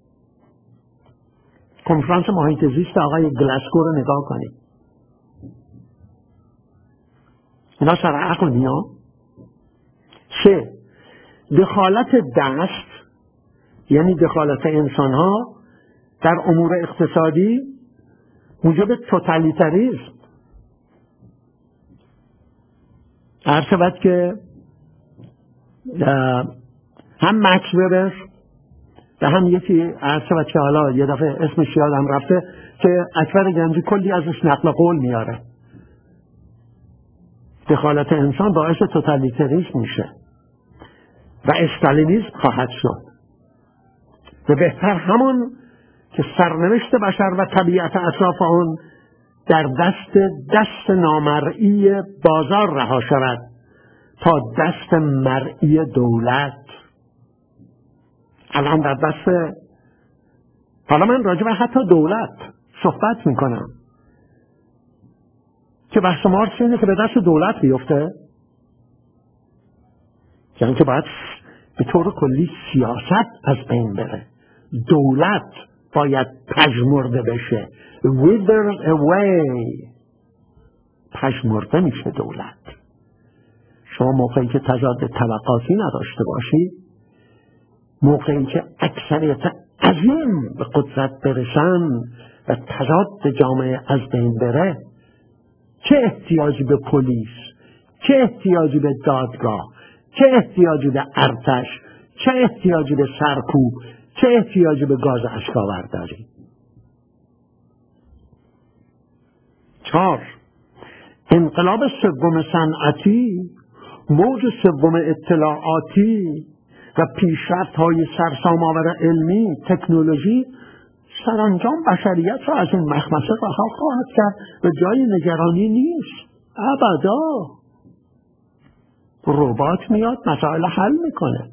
کنفرانس محیط زیست آقای گلاسکو رو نگاه کنید، اینا سر عقل میان. سه، دخالت دست یعنی دخالت انسان ها در امور اقتصادی موجب توتالیتاریسم. عرض شود که هم مکس وبر و هم یکی عرض شود که حالا یه دفعه اسمش یادم رفته که اکبر گنجی کلی ازش نقل قول میاره، دخالت انسان باعث توتالیتاریسم میشه و استالینیسم خواهد شد و بهتر همون که سرنوشت بشر و طبیعت اطراف آن در دست دست نامرئی بازار رها شود تا دست مرئی دولت. الان در دست، حالا من راجع به حتی دولت صحبت میکنم که بحث مارکس اینه که به دست دولت بیفته، یعنی که باید به طور کلی سیاست از بین بره، دولت باید پژمرده بشه، wither away، پژمرده میشه دولت. شما موقعی که تضاد طبقاتی نداشته باشید، موقعی که اکثریت عظیم به قدرت برسن و تضاد جامعه از بین بره، چه احتیاجی به پلیس، چه احتیاجی به دادگاه، چه احتیاجی به ارتش، چه احتیاجی به سرکوب، چه احتیاجی به گاز اشکاورداری. چهار، انقلاب سوم صنعتی، موج سوم اطلاعاتی و پیشرفت‌های سرسام‌آور علمی، تکنولوژی سرانجام بشریت را از این مخمصه رها خواهد کرد و جای نگرانی نیست. ابدا ربات میاد مسائل حل میکنه،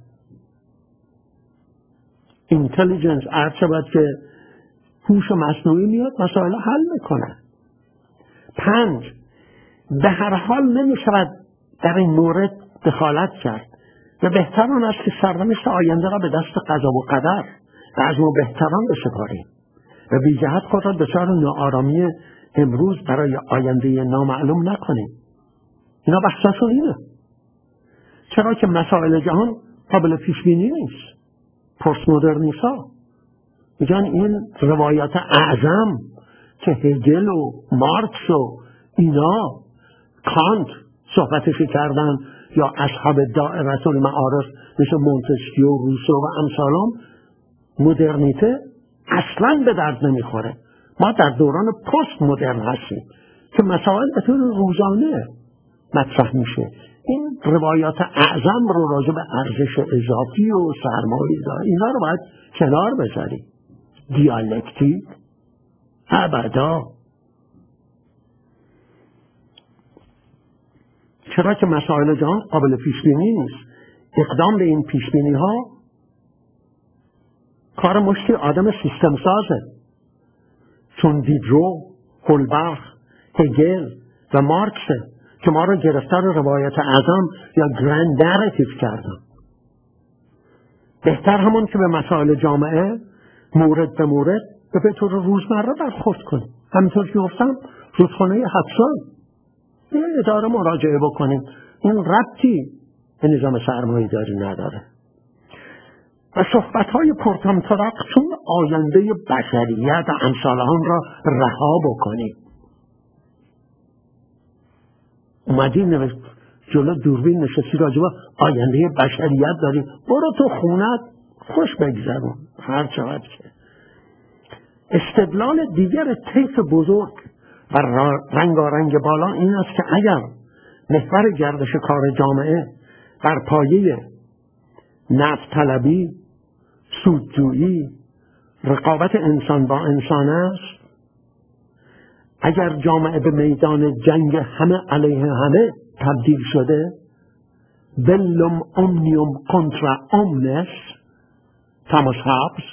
اینتلیجنس عرض شود که هوش مصنوعی میاد مسائل حل میکنه. پنج، به هر حال نمیشود در این مورد دخالت کرد و بهتر آن است که سرنوشت آینده را به دست قضا و قدر و از ما بهتران بسپاریم و بی جهت خود را دچار ناآرامی امروز برای آینده نامعلوم نکنیم. اینا بحثشون اینه، چرا که مسائل جهان قابل پیش بینی نیست. پست مدرنیستا میگن این روایات اعظم که هگل و مارکس و اینا کانت صحبتش کردن یا اصحاب دائره المعارف مثل مونتسکیو و روسو و امثالام، مدرنیته اصلا به درد نمیخوره. ما در دوران پست مدرن هستیم که مسائل به طور روزانه مطرح میشه. این روایات اعظم رو راجع به ارزش اضافی و سرمایه‌داری اینا رو باید کنار بذاریم. دیالکتیک ابدا، چرا که مسائل جهان قابل پیش بینی نیست. اقدام به این پیش بینی ها کار مشتی آدم سیستم سازه، چون دیدرو، هولباخ، هگل و مارکسه که ما رو گرفتار روایت اعظم یا گرند نراتیو کردن. بهتر همون که به مسائل جامعه مورد به مورد به طور روزمره برخورد کنیم. همینطور که گفتم رودخانه هدسون به اداره مراجعه بکنیم، این ربطی به نظام سرمایه داری نداره. و صحبت‌های پرطمطراق چون آینده بشریت و امثالهان را رها بکنیم. اومدی نوشت جلو دوربین نشستی راجع به آینده بشریت داری، برو تو خونت خوش بگذرون. هر چقدر که استدلال دیگر طیف بزرگ و رنگارنگ بالا این است که اگر محور گردش کار جامعه بر پایه نفع طلبی، سودجویی، رقابت انسان با انسان است، اگر جامعه به میدان جنگ همه علیه همه تبدیل شده، بلوم اومنیوم کنترا اومنس، تاماس هابز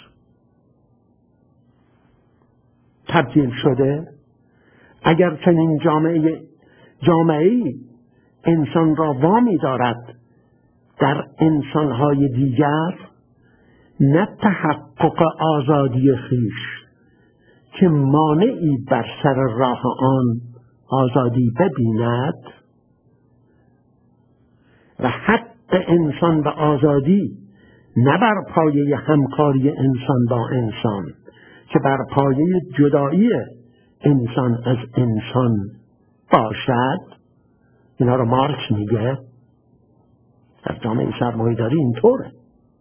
تبدیل شده. اگر چنین جامعه جامعه‌ای انسان را وامی دارد در انسانهای دیگر، نه تحقق آزادی خویش که مانعی بر سر راه آن آزادی ببیند، و حق انسان به آزادی نه بر پایه همکاری انسان با انسان که بر پایه جدایی انسان از انسان باشد. اینا رو مارکس میگه. در جامعه سرمایه‌داری اینطوره.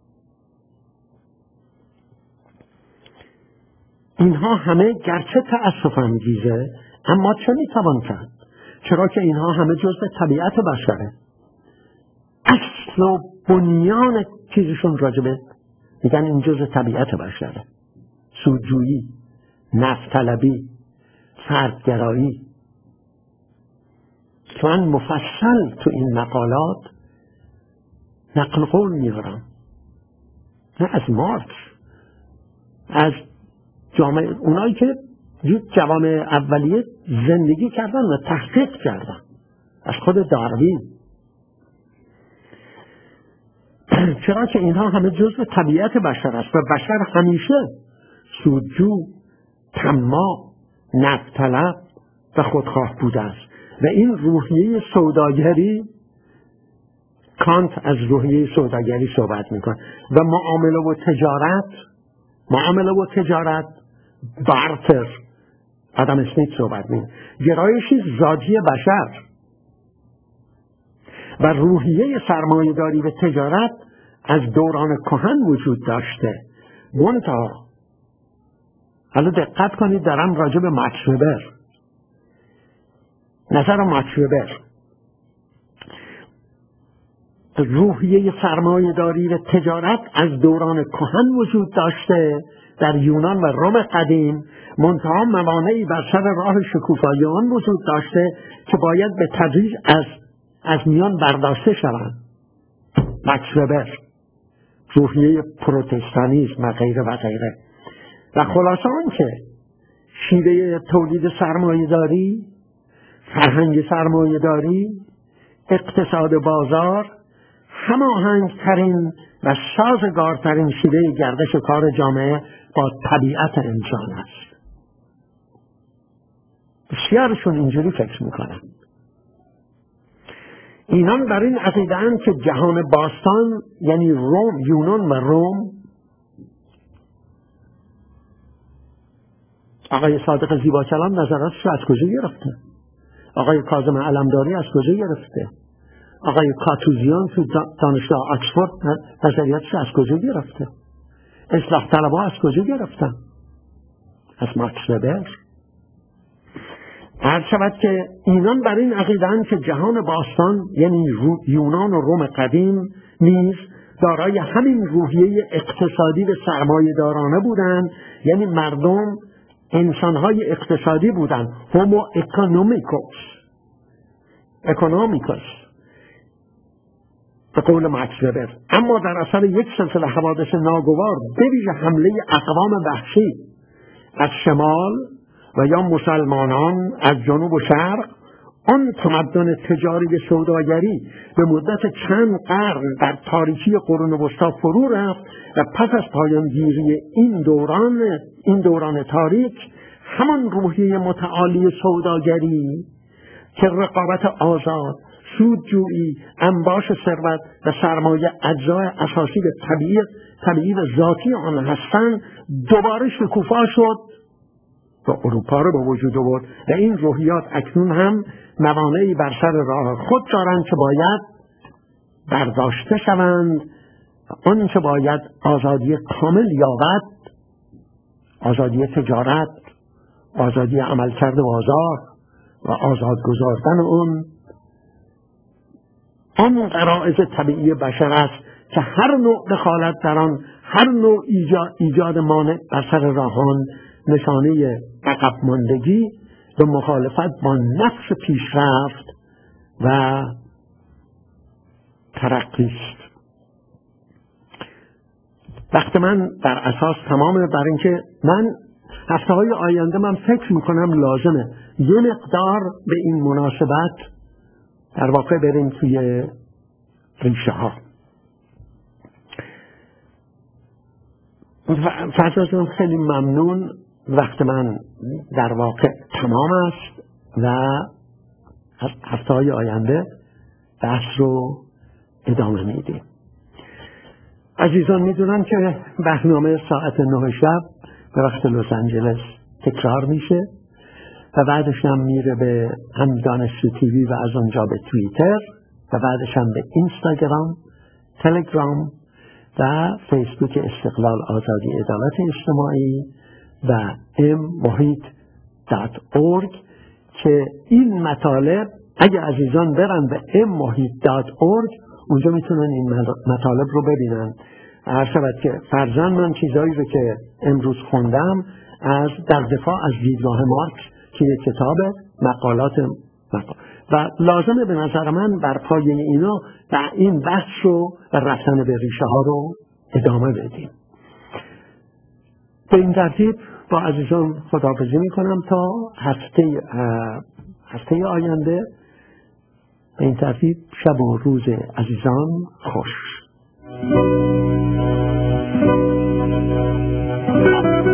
اینها همه گرچه تأسف انگیزه، اما چه میتوان کرد؟ چرا که اینها همه جزء طبیعت بشره. اصل و بنیان چیزشون راجبه میگن این جزء طبیعت بشره. سودجویی، نفع طلبی، فردگرایی. که من مفصل تو این مقالات نقل قول میارم، نه از مارکس، از جامعه اونایی که جوامع اولیه زندگی کردن و تحقیق کردن، از خود داروین. چرا که اینها همه جزء طبیعت بشر است و بشر همیشه سودجو، طماع، نفع طلب و خودخواه بوده است. و این روحیه سوداگری، کانت از روحیه سوداگری صحبت میکنه، و معامله و تجارت معامله و تجارت بارتر آدم اسمیت صحبت میکنه، گرایشی ذاتی بشر. و روحیه سرمایه‌داری و تجارت از دوران کهن وجود داشته. منتها حالا دقت کنید، دارم راجع به ماکس وبر، نظر ماکس وبر، روحیه سرمایه‌داری و تجارت از دوران کهن وجود داشته در یونان و روم قدیم، منتها موانعی بر سر راه شکوفایی آن وجود داشته که باید به تدریج از از میان برداشته شوند. ماکس وبر، روحیه پروتستانیسم و غیره و غیره. و خلاصه آن که شیوه تولید سرمایه‌داری، فرهنگ سرمایه‌داری، اقتصاد بازار هماهنگ‌ترین و سازگارترین شیوه گردش کار جامعه با طبیعت انسان است. بسیارشون اینجوری فکر میکنن. اینان بر این عقیده‌اند که جهان باستان، یعنی روم، یونان و روم، آقای صادق زیباکلام نظراتش از کجا گرفته؟ آقای کاظم علمداری از کجا گرفته؟ آقای کاتوزیان تو دانشگاه آکسفورد نظریاتش از کجا گرفته؟ اصلاح طلبها از کجا گرفتن؟ از ماکس وبر. عرض شود که اینان بر این عقیده‌اند که جهان باستان، یعنی یونان و روم قدیم، نیز دارای همین روحیه اقتصادی و سرمایه‌دارانه بودند، یعنی مردم انسان‌های اقتصادی بودند، هومو اکونومیکوس اکونومیکوس به قول ماکس وبر. اما در اثر یک سلسله حوادث ناگوار، به ویژه حمله اقوام وحشی از شمال و یا مسلمانان از جنوب و شرق، آن تمدن تجاری و سوداگری به مدت چند قرن در تاریکی قرون وسطی فرو رفت و پس از پایان گیری این دوران این دوران تاریک، همان روحیه متعالی سوداگری که رقابت آزاد، سودجویی، انباش ثروت و سرمایه اجزای اساسی و طبیعی طبیعی و ذاتی آن هستند، دوباره شکوفا شد و اروپا رو به وجود آورد. و این روحیات اکنون هم موانعی بر سر راه خود دارند که باید برداشته شوند. آن که باید آزادی کامل یابد، آزادی تجارت، آزادی عملکرد بازار و آزاد گذاردن اون آن غرایز طبیعی بشر است که هر نوع دخالت در آن، هر نوع ایجاد, ایجاد مانع بر سر راهان نشانه عقب ماندگی و مخالفت با نفس پیشرفت و ترقی است. وقت من در اساس تمامه، برای اینکه من هفته های آینده من فکر میکنم لازمه یه مقدار به این مناسبت در واقع بریم توی ریشه ها. فرزا جان خیلی ممنون، وقت من در واقع تمام است و هفته های آینده بحث رو ادامه میدیم. عزیزان میدونن که برنامه ساعت نه شب به وقت لس آنجلس تکرار میشه و بعدش هم میره به هم دانشجو تیوی و از اونجا به توییتر و بعدش هم به اینستاگرام، تلگرام و فیسبوک استقلال آزادی عدالت اجتماعی و ام محیط دات اورگ که این مطالب اگه عزیزان برن به ام محیط دات اورگ اونجا میتونن این مطالب رو ببینن. هر شود که فرزند من چیزایی رو که امروز خوندم از در دفاع از دیدگاه مارکس که یک کتاب مقالات مقال. و لازمه به نظر من بر پایه اینا و این بحث رو و رفتن به ریشه ها رو ادامه بدیم. به این ترتیب با عزیزان خداحافظی میکنم تا هفته هفته آینده. به این ترتیب شب و روز عزیزان خوش.